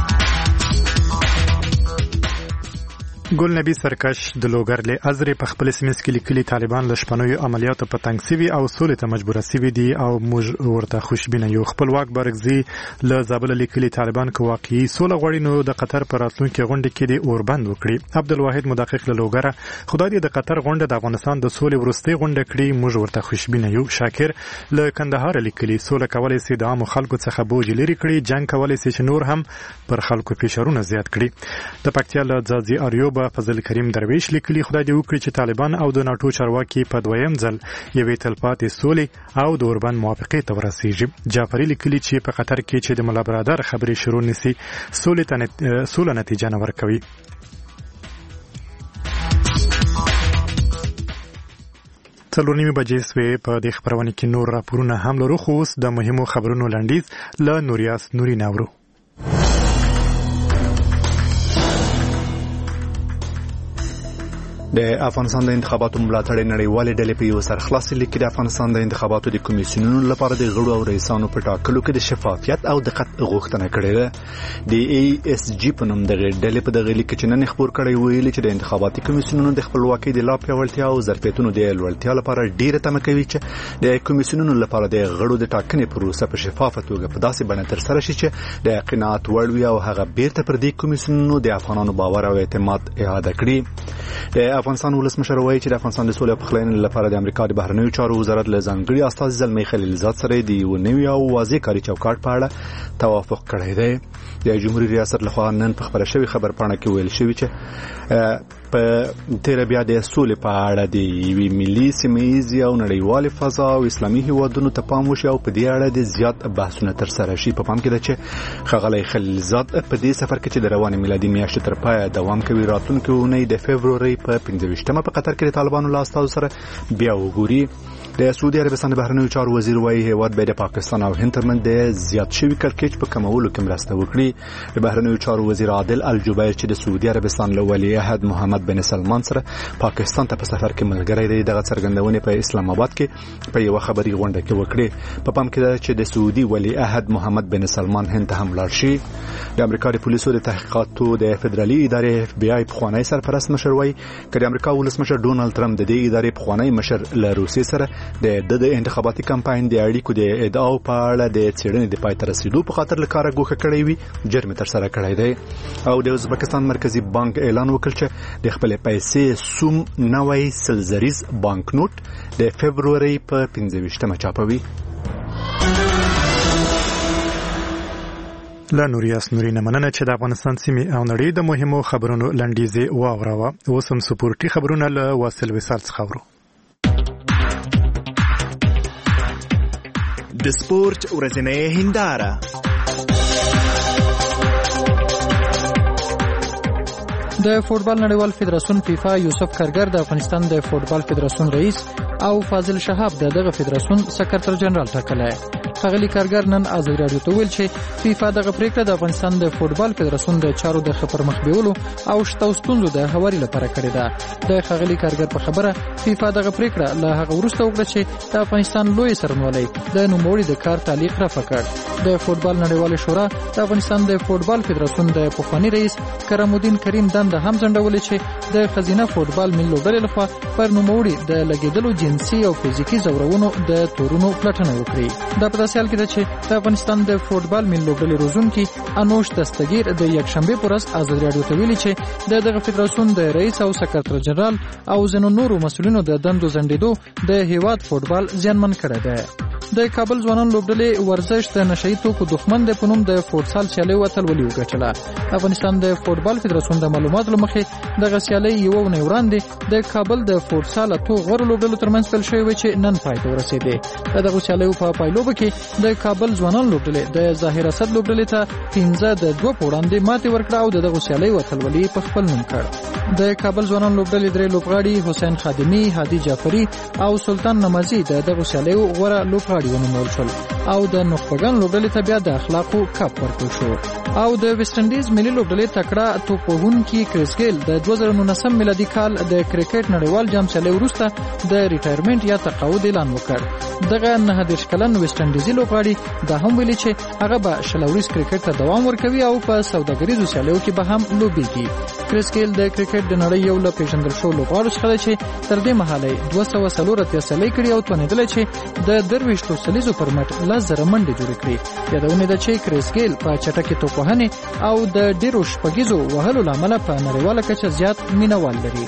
ګل نبی سرکش د لوګرلې ازرې په خپل سیمه کې لیکلي طالبان له شپنوي عملیاتو په تنګ سوي او سولې ته مجبور سوي دي او موږ ورته خوشبینه یو. خپلواک بارګزي له زابل لیکلي طالبان که واقعي سوله غواړي نو د قطر پر راتلونکي غونډه کې د اوربند وکړي. عبدالواحد مدقق له لوګره خدای دې د قطر غونډه د افغانستان د سولې وروستۍ غونډه کړي، موږ ورته خوشبینه یو. شاکر له کندهار لیکلي سوله کولای سي د عامو خلکو څخه بوج لري کړي، جنگ کولای سي چې نور هم پر خلکو فشارونه زیات کړي. د پکتیا له ځاځي اریوب فضل کریم درویش لیکلي خدای دې وکړي چې طالبان او د ناتو چارواکي په دویم ځل یوې تلپاتې سولې او د اوربند موافقې ته ورسیږي. جعفري لیکلي چې په قطر کې چې د ملا برادر خبرې شروع نسی سولې ته سوله نتیجه نه ورکوي. څلور نیمې بجې سوې. په دې خپرونه کې نور راپورونه هم لرو، خو اوس د مهمو خبرونو لنډیز له نوریاس نوري ناورو. د افغانستان د انتخاباتو ملاتړ نړیوال ډلې په یو سرخلاصي لیک کې د افغانستان د انتخاباتو د کمیسیونونو لپاره د غړو او رئیسانو په ټاکلو کې د شفافیت او دقت غوښتنه کړې ده. د ای اس جی په نوم د ډلې په دغه لیک کې نن خبر کړی ویلي چې د انتخاباتي کمیسیونونو د خپلواکۍ د لا پیاوړتیا او ظرفیتونو د لوړتیا لپاره ډیره تمه کوي چې د کمیسیونونو لپاره د غړو د ټاکنې پروسه په شفافه توګه په داسې بڼه ترسره شي چې د قناعت وړ وي او هغه بیرته پر دې کمیسیونونو د افغانانو باور او اعتماد اعاده کړي. د افغانستان ولسمشر وایي چې د افغانستان د سولې او پخلاینې لپاره د امریکا د بهرنیو چارو وزارت له ځانګړي استازي زلمی خلیلزاد سره د یو نوي او واضح کاري چوکاټ په اړه توافق کړی دی. د جمهوریت ریاست لخوا نن په خبره شوی خبر پاڼه کې ویل شوی چې په تیر بیا د سولې په اړه د یوې ملي سیمه‌ایزې او نړیوالې فضا او اسلامي هیوادونو ته پام وشي او په دې اړه د زیات بحثونه ترسره شي. په پام کې ده چې ښاغلی خلیلزاد په دې سفر کې چې د روانې میلادي میاشتې تر پایه دوام کوي راتلونکې اونۍ د فبرورۍ په پنځه ویشتمه په قطر کې د طالبانو له استازو سره بیا وګوري. د سعودي عربستان د بهرنیو چارو وزیر وایي هیواد به د پاکستان او هند ترمنځ د زیات شوي کړکېچ په کمولو کې مرسته وکړي. د بهرنیو چارو وزیر عادل الجبیر چې د سعودي عربستان له ولیعهد محمد بن سلمان سره پاکستان ته په سفر کې ملګری دی، دغه څرګندونې په اسلام آباد کې په یو خبري غونډه کې وکړي. په پام کې ده چې د سعودي ولیعهد محمد بن سلمان هند ته هم لاړ شي. د امریکا د پولیسو د تحقیقاتو د فدرالي ادارې اف بی آی پخوانی سرپرست مشر وایي چې د امریکا ولسمشر ډونالد ټرمپ د دې ادارې پخوانی مشر له روسیې سره د د انتخاباتي کمپاین د اړیکو د ادعاو په اړه د څېړنې د پای ته رسیدو په خاطر له کاره ګوښه کړی وي جرم ترسره کړی دی. او د ازبکستان مرکزی بانک اعلان وکړ چې د خپل پیسې سوم نوی سلزریز بانک نوٹ د فبرورۍ په پنځه ویشتمه چاپوي. له نوریاس نوري نه مننه چې د افغانستان سیمې او نړۍ د مهمو خبرونو لنډیزې واوروه. اوس هم سپورټي خبرونه له واصل وصال څخه اورو. د سپورت ورځنۍ هنداره. د فوټبال نړیوال فدراسیون فیفا یوسف کارګر د افغانستان د فوټبال فدراسیون رئیس او فاضل شهاب د دغه فدراسیون سکرټر جنرال ټاکلی. ښاغلي کارګر نن ازادي راډیو ته ویل چې فیفا دغه پریکړه د افغانستان د فوټبال فدراسیون د چارو د ښه پرمخ بیولو او شته ستونزو د هواري لپاره کړې ده. د ښاغلي کارګر په خبره فیفا دغه پریکړه له هغه وروسته وکړه چې د افغانستان لوی سرنوالي د نوموړي د کار تعلیق رافع کړ. د فوټبال نړیوال شورا د افغانستان د فوټبال فدراسیون د پخوانی رئیس کرم الدین کریم دنده هم ځنډولې چې د خزینه فوټبال ملي لوبډلې لخوا پر نوموړي د لګیدلو جنسي او فزیکي زورونو د تورونو پلټنه وکړي. دا په داسې حال کې ده چې د افغانستان د فوټبال ملي لوبډلې روزونکي انوش دستګیر د یکشنبه پر ورځ ازادي راډیو ته ویلي چې د دغه فدراسیون د رئیس او سکرټر جنرال او ځینو نورو مسؤلینو د دندو ځنډېدو د هیواد فوټبال زیانمن کړی دی. د کابل ځوانان لوبډلې ورزش د نشئی توکو دښمن د پنوم د فوټسال سیالي وتلولي وګټله. افغانستان د فوټبال فدراسیون د معلوماتو لمخې د غسیالي یو ونې وړاندې د کابل د فوټسال اتو غوړ لوبډلو ترمنځ پیل شوی چې نن پای ته ورسېدې. د غسیالي په پایلوب کې د کابل ځوانان لوبډلې د ظاهر اسد لوبډلې ته پنځه د دوه په وړاندې ماتې ورکړه او د غسیالي وتلولي په خپل نوم کړ. د کابل ځوانان لوبډلې درې لوبغاړي حسین خادمي، هادي جعفري او سلطان نمازي د دغه غسیالي غوړه لوبغاړي ونومول شول او د نخبګان لوبډلې ته بیا د اخلاقو کپ ورکړل شو. او د ویسټ انډیز ملي لوبډلې تکړه توپوهونکي کریس ګیل د دوه زره نولسم میلادي کال د کرکټ نړیوال جام چلې وروسته د ریټایرمنټ یا تقاعد اعلان وکړ. دغه نهه دېرش کلن ویسټ انډیزي لوبغاړي دا هم ویلي چې هغه به شلوریز کرکټ ته دوام ورکوي او په سوداګریزو سیالیو کې به هم لوبېږي. کریس ګیل د کرکټ د نړۍ یو له پیژندل شوو لوبغاړو څخه دی چې تر دې مهاله دوه سوه څلور اتیا سیالۍ کړي او توانېدلی چې د درویشتو سلیزو پر مټ لس زره منډې جوړې کړي. یادونه ده چې کریس ګیل په چټکې توپوهنې او د ډیرو شپږیزو وهلو له امله په نړیواله کچه زیات مینوال لري.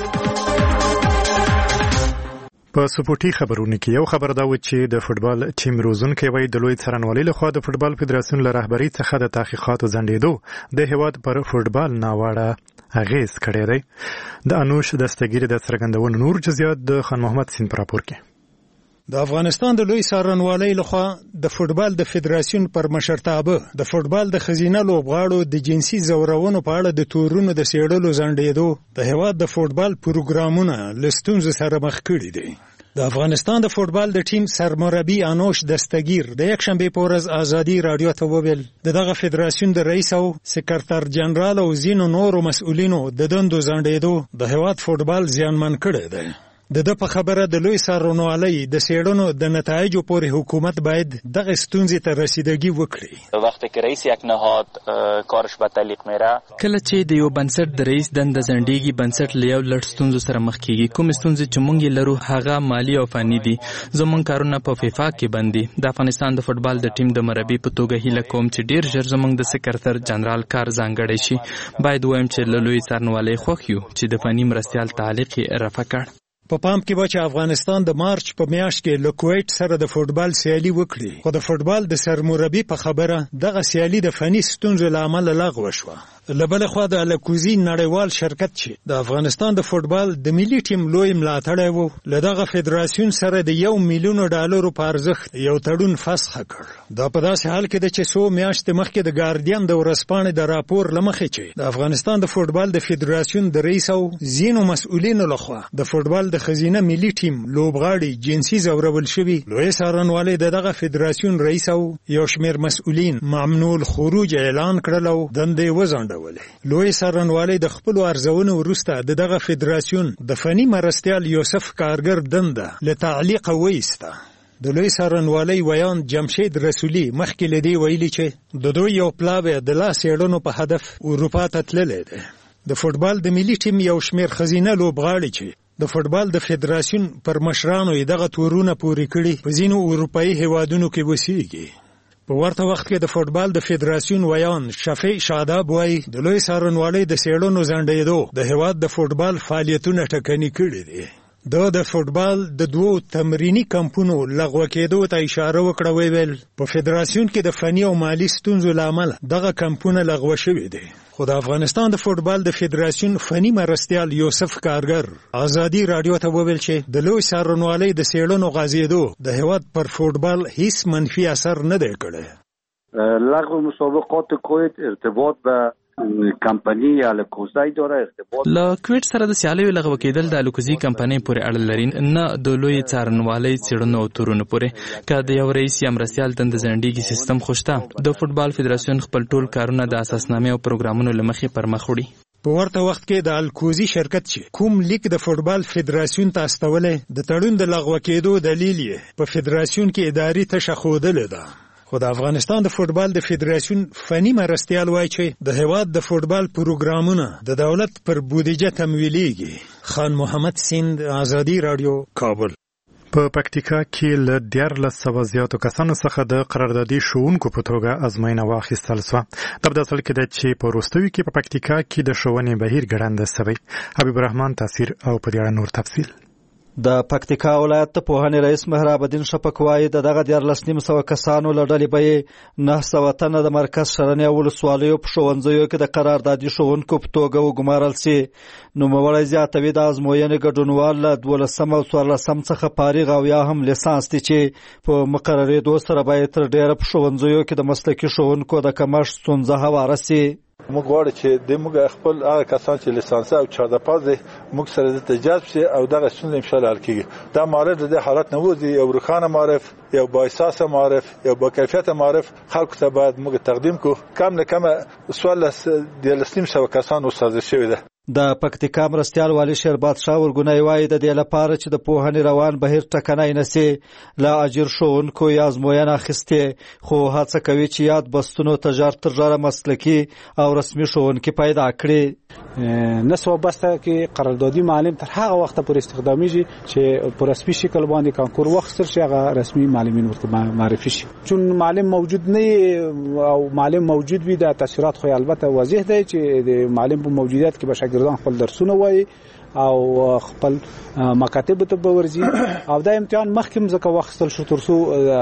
په سپورټي خبرونو کې یو خبر دا و چې د فوټبال ټیم روزونکي وای د لوی څارنوالۍ لخوا د فوټبال فدراسیون له رهبرۍ څخه د تحقیقاتو ځنډېدو د هیواد پر فوټبال ناوړه اغیز کړی دی. د انوش دستګیری د څرګندونو نور جزئیات د خان محمد سین پر راپور کې. د افغانستان د لوی څارنوالۍ لخوا د فوټبال د فدراسیون پر مشرتابه د فوټبال د خزینه لوبغاړو د جنسي زورونو په اړه د تورونو د څېړلو ځنډېدو د هیواد د فوټبال پروګرامونه له ستونزو سره مخ کړي دي. د افغانستان د فوټبال د ټیم سرمربي انوش دستګیر د یکشنبه په ورځ ازادي رادیو ته وویل د دغه فدراسیون د رئیس او سکرټر جنرال او ځینو نورو مسؤلینو د دندو ځنډېدو د هیواد فوټبال زیانمن کړی دی. د ده په خبره د لوی څارنوالۍ د څېړنو د نتایجو پورې حکومت باید دغه ستونزې ته رسیدگی وکړي. وقتی که رئیس یک نهاد کارش به تعلیق میره کله چې د یو بنسټ د رئیس دنده ځنډېږي بنسټ له یو لړ ستونزو سره مخ کیږي. کوم ستونزې چې موږ یې لرو هغه مالي او فني دي. زموږ کارونه په فیفا کې بند دي. د افغانستان د فوټبال د ټیم د مربي په توګه هیله کوم چې ډیر ژر زموږ د سکرټر جنرال کار ځانګړی شي. باید وایم چې له لوی څارنوالۍ خوښ یو چې د فني مرستیال تعلیق یې رفع کړ. په پام کې به چې افغانستان د مارچ په میاشت کې له کویت سره د فوټبال سیالي وکړي، خو د فوټبال د سرمربي په خبره دغه سیالي د فني ستونزو له امله لغوه شوه. له بلې خوا د الکوزي نړیوال شرکت چې د افغانستان د فوټبال د ملي ټیم لوی ملاتړی و، له دغه فدراسیون سره د یو میلیون ډالرو په ارزښت یو تړون فسخ کړ. دا په داسې حال کې ده چې څو میاشتې مخکې د ګارډین د ورځپاڼې د راپور له مخې چې د افغانستان د فوټبال د فدراسیون د رئیس او ځینو مسؤلینو لخوا د فوټبال د خزینه ملي ټیم لوبغاړي جنسي ځورول شوي، لوی څارنوالۍ د دغه فدراسیون رئیس او یو شمېر مسؤلین ممنوع الخروج اعلان کړل او دندې وځنډولې. لوی څارنوالۍ د خپلو ارزونو وروسته د دغه فدراسیون د فني مرستیال یوسف کارګر دنده له تعلیقه وایسته. د لوی څارنوالۍ ویان جمشید رسولي مخکې له دې ویلي چې د دوی یو پلاوی د لا څېړنو په هدف اروپا ته تللی دی. د فوټبال د ملي ټیم یو شمېر ښځینه لوبغاړي چې د فوټبال د فدراسیون پر مشرانو یې دغه تورونه پورې کړي په ځینو اروپایي هیوادونو کې اوسېږي. په ورته وخت کې د فوټبال د فدراسیون ویان شفیع شاداب وایي د لوی څارنوالۍ د څېړنو ځنډېدو د هیواد د فوټبال فعالیتونه ټکني کړي دي. دا د فوټبال د دوو تمرینی کمپونو لغوه کېدو ته اشاره وکړه. ویل په فدراسیون کې د فني او مالی ستونزو له امله دغه کمپونه لغوه شوي دي. خو د افغانستان د فوټبال د فدراسیون فني مرستیال یوسف کارګر ازادي رادیو ته وویل چې د لوی څارنوالۍ د څېړنو غځېدو د هیواد پر فوټبال هیڅ منفي اثر نه دی کړی. لغو مسابقات کویت ارتباط به کمپنی یا الکوزی داره ارتباط له کویت سره د سیالیو لغوه کېدل د الکوزي کمپنۍ پورې اړه لري، نه د لوی څارنوالۍ څېړنو او تورونو پورې. که د یو رئیس یا مرستیال دنده ځنډېږي سیستم خو شته. د فوټبال فدراسیون خپل ټول کارونه د اساسنامې او پروګرامونو له مخې پر مخ وړي. په ورته وخت کې د الکوزي شرکت چې کوم لیک د فوټبال فدراسیون ته استولی د تړون د لغوه کېدو دلیل یې په فدراسیون کې اداري تشه ښودلې ده. خو د افغانستان د فوټبال د فدراسیون فني مرستیال وایي چې د هیواد د فوټبال پروګرامونه د دولت پر بودیجه تمویلیږي. خان محمد سیند، ازادي رادیو، کابل. په پکتیکا کې له دیارلس سوه زیاتو کسانو څخه د قراردادي ښوونکو په توګه ازموینه واخیستل شوه. دا په اصل کې ده چې په وروستیو کې په پکتیکا کې د ښوونې بهیر ګړنده شوی. حبیب الرحمن تاثیر او په دې اړه نور تفصیل. د پکتیکا ولایت د پوهنې رئیس مهراب الدین شفق وایي د دغه دیارلس نیم سوه کسانو له ډلې به یې نه سوه تنه د مرکز شرنې او ولسوالیو په ښوونځیو کې د قراردادي ښوونکو په توګه وګمارل سي. نوموړی زیاتوي د ازموینې ګډونوال له دولسم او څوارلسم څخه فارغ او یا هم لیسانس دي چې په مقررېدو سره باید تر ډېره په ښوونځیو کې د مسلکي ښوونکو د کمښت ستونزه هواره سي. موږ غواړو چې د موږ خپل هغه کسان چې لیسانس او چارده پاس دي موږ سره د تجارب شي او دغه څنګه ان شاء الله حل کیږي. دا معرف د حالت نه وځي او روخانه معرف یا با اساس معرف یا با کیفیت معرف خلکو ته باید موږ تقدیم کو. کم نه کم سوال د لسنیم سو کسان استاد شوی ده. د پکتیکا مرستیال والی شربات شاه ورګونی وایي د دې لپاره چې د پوهنې روان بهیر ټکنی نسی لا اجر ښوونکو یا ازموینه اخیستې خو هڅه کوي چې یاد بستونو تجار تر ژره مسلکي او رسمي ښوونکي پیدا کړي. نسو بسته کې قراردادي معلم تر هغه وخت پورې استخدامیږي چې په رسمي شکل باندې کانکور وخت سره هغه رسمي معلمین ورته معرفي شي. چون معلم موجود نه او معلم موجود وي د تاثیرات خو البته واضح دی چې د معلم په موجودیت کې به شاګردان خپل درسونه وایي او خپل مکاتب ته بورځي او د امتحان مخکې ځکه واخیستل شو تر څو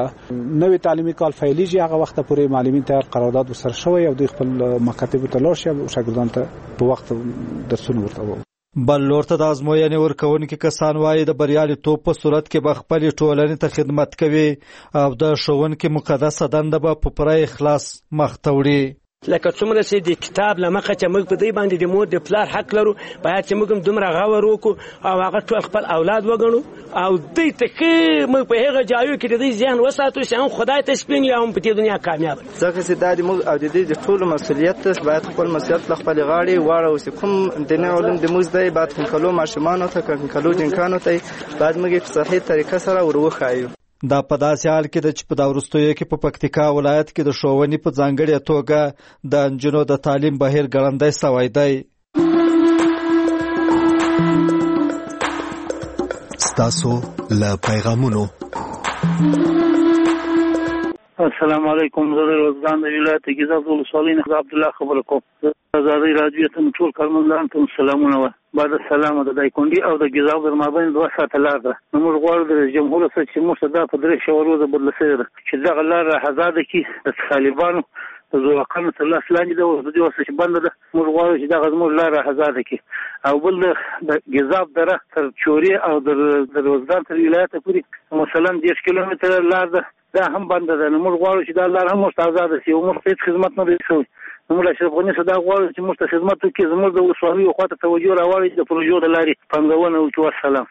نوې تعلیمي کال فعالیږي هغه وخت پورې معلمین تیار قرارداد ورسره شوی او دوی خپل مکاتب ته لاړ شي او شاګردان ته په وخت درسونه ورته وایي. بل لور ته د ازموینې ورکوونکي کسان وایي د بریالیتوب په صورت کې به خپلې ټولنې ته خدمت کوي او د ښوونکي مقدسه دنده به په پوره اخلاص مخ ته وړي. لکه څومره چې د کتاب لمخه چې موږ په دې باندې د مور د پلار حق لرو باید چې موږ هم دومره غور وکړو او هغه ټول خپل اولاد وګڼو او دوی ته ښه موږ په هغه ځایو کې د دوی ذهن وساتو چې هم خدای ته سپین یا هم په دې دنیا کامیاب ځکه چې دا د موږ او د دې د ټولو مسؤلیت باید خپل مسؤلیت له خپل غاړې واړو چې کوم د نه علم د موږ دی باید کنکلو ماشومانو ته کنکلو جنکانو ته باید موږ په صحیح طریقه سره وروخایو. دا په داسې حال کې د چې په دا وروستیو کې په پکتیکا ولایت کې د ښوونې په ځانګړې توګه د نجونو د تعلیم بهیر ګړندی سوی دی. ستاسو له پیغامونو. السلام علیکم. زه د روزګان د ولایت ګیزاب ولسوالۍ نه عبدالله خبره کوم. ازادي رادیو ته ټول کارمندان ته سلامونه و. بعد السلام د دایکونډي او د ګیزاب در مابین دوه ساعته لار ده. نو موږ غواړو د جمهور ریاست چې موږ دا په درې شورو د بدل سره ده چې دغه لار آزاد کی د طالبانو د زوقانو تر لاس لاندې ده او د دې وسه چې بند ده. موږ غواړو چې دغه زموږ لار آزاد کی او بل د ګیزاب دره تر چوري او د روزګان تر ولایت پورې مثلا دېرش کیلومتره لار ده دا هم بند ده. نو موږ غواړو چې دا لار هم آزاد شي او موږ هیڅ خدمت نه کوي. نو موږ اشرف غني صدا غواړو چې موږ ته خدمت وکړي زموږ د وسوالي خواته توجه راوړي د پروژو د لارې پنځونه وکړي. والسلام.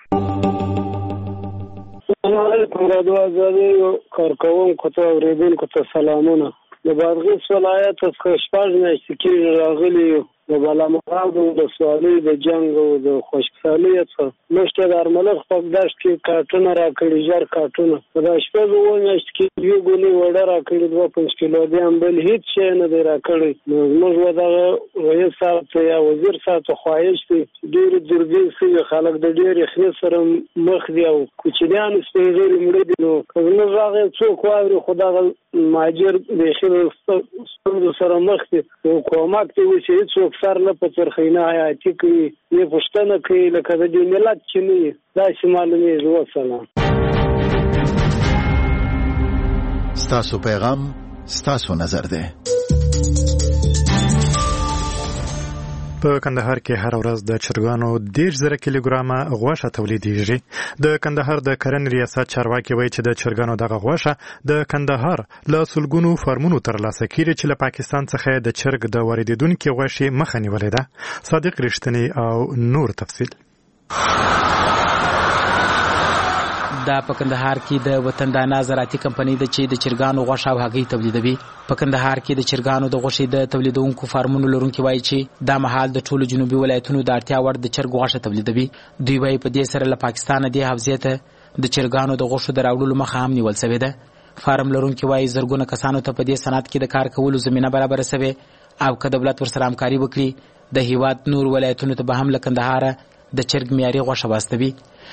السلام علیکم. رادیو ازادي کارکوونکو ته اوریدونکو ته سلامونه. د بادغیس ولایت څخه شپږ میاشتې کېږي راغلي یو د بالامراد د ولسوالۍ د جنګ او د خوشحالۍ څخه مشته د ارملخ په دشت کې کارټونه راکړي ژر کارټونه په دا شپږ اووه میاشتې کې یو ګولۍ وړه راکړي دوه پنځ کیلو دي هم بل هېڅ شی نه دی راکړی. نو زموږ به دغه رئیس صاحب ته یا وزیر صاحب ته خواهش دی ډېرې دوربین سوي خلک د ډېر یخنۍ سره مخ دي او کوچنیان سپین ږیري مړه دي. نو که زموږ هغه څوک واوري خو دغه مهاجر بیخي ستونزو سره مخ دي او کومک ته وایي چې هېڅوک سر نه په څرخینه حیاتي کوي یې پوښتنه کوي لکه د دې ملت چې نه وي داسې معلومېږي. وسلام. ستاسو پیغام ستاسو نظر دی. په کندهار کې هر ورځ د چرګانو دېرش زره کیلوګرامه غوښه تولیدېږي. د کندهار د کرنې ریاست چارواکي وایي چې د چرګانو دغه غوښه د کندهار له سلګونو فارمونو ترلاسه کیږي چې له پاکستان څخه د چرګ د واردېدونکي غوښې مخه نیولې ده. صادق رښتینی او نور تفصیل. دا په کندهار کې د وطن دانا زراعتي کمپنۍ د چې د چرګانو غوښه او هګۍ تولیدوي. په کندهار کې د چرګانو د غوښې د تولیدونکو فارمونو لرونکي وایي چې دا مهال د ټولو جنوبي ولایتونو د اړتیا وړ د چرګ غوښه تولیدوي. دوی وایي په دې سره له پاکستانه دې حوزې ته د چرګانو د غوښو د راوړلو مخه هم نیول سوې ده. فارم لرونکي وایي زرګونه کسانو ته په دې صنعت کې د کار کولو زمینه برابره سوې او که دولت ورسره همکاري وکړي د هیواد نور ولایتونو ته به هم له کندهاره د چرګ معیاري غوښه واستوي.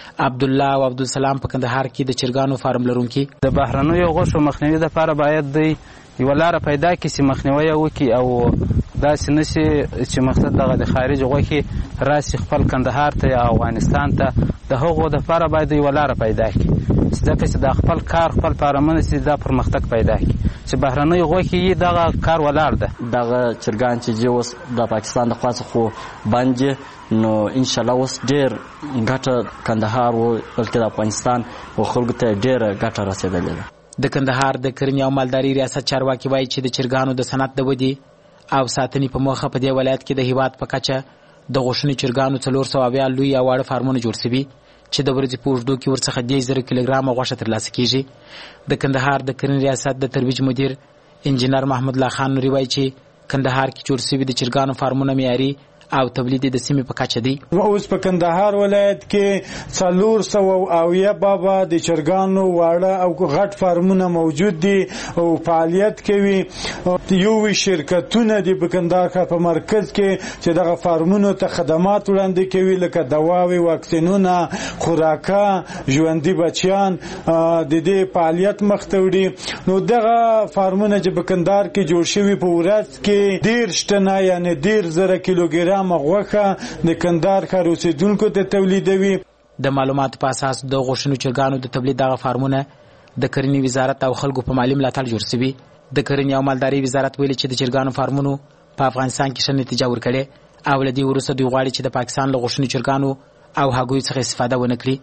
عبد الله او عبدالسلام په کندهار کې د چرګانو فارم لرونکي د بهرنیو غوښو مخنیوي لپاره باید دی یوه لاره پیدا کړي چې مخنیوی یې وکړي او داسې نه شي چې مقصد دغه د خارج غوښې راسي خپل کندهار ته یا افغانستان ته د هغو دپاره باید یوه لاره پیدا کړي ځکه چې دا خپل کار خپل پارمنه چې دا پرمختګ پیدا کړي چې بهرنۍ غوښې یې دغه کار ولاړ ده دغه چرګان چې جي اوس د پاکستان د خوا څخه باندې نو انشاءالله اوس ډېر ګټه کندهار و بلکې د افغانستان و خلکو ته ډېره ګټه رسېدلې ده. د کندهار د کرنې او مالداري ریاست چارواکي وایي چې د چرګانو د صنعت د ودې او ساتنې په موخه په دې ولایت کې د هیواد په کچه د غوښنې چرګانو څلور سوه اویا لوی او واړه فارمونه جوړ شوي چې د ورځې په اوږدو کې ورڅخه دېرش زره کیلوګرامه غوښه ترلاسه کیږي. د کندهار د کرنې ریاست د ترویج مدیر انجینر محمد الله خان نوري وایي چې کندهار کې جوړ شوي د چرګانو فارمونه معیاري او تولید د سیمې په کچه دی. اوس په کندهار ولایت کې څلور سوه اویا بابا د چرګانو واړه او غټ فارمونه موجود دي او فعالیت کوي. یو شرکتونه دي په کندهار ښار په مرکز کې چې دغه فارمونو ته خدمات وړاندې کوي لکه دواوې، واکسینونه، خوراکه، ژوندي بچیان د دې فعالیت مخ ته وړي. نو دغه فارمونه چې په کندهار کې جوړ شوي په ورځ کې دېرش ټنه یعنې دېرش زره کیلوګرام غوښه د کندهار ښار اوسېدونکو ته تولیدوي. د معلوماتو په اساس د غوښنو چرګانو د تولید دغه فارمونه د کرنې وزارت او خلکو په مالي ملاتړ جوړ شوي. د کرنې او مالدارۍ وزارت ویلي چې د چرګانو فارمونو په افغانستان کې ښه نتیجه ورکړې او له دې وروسته دوی غواړي چې د پاکستان له غوښنو چرګانو او هګیو څخه استفاده ونه کړي.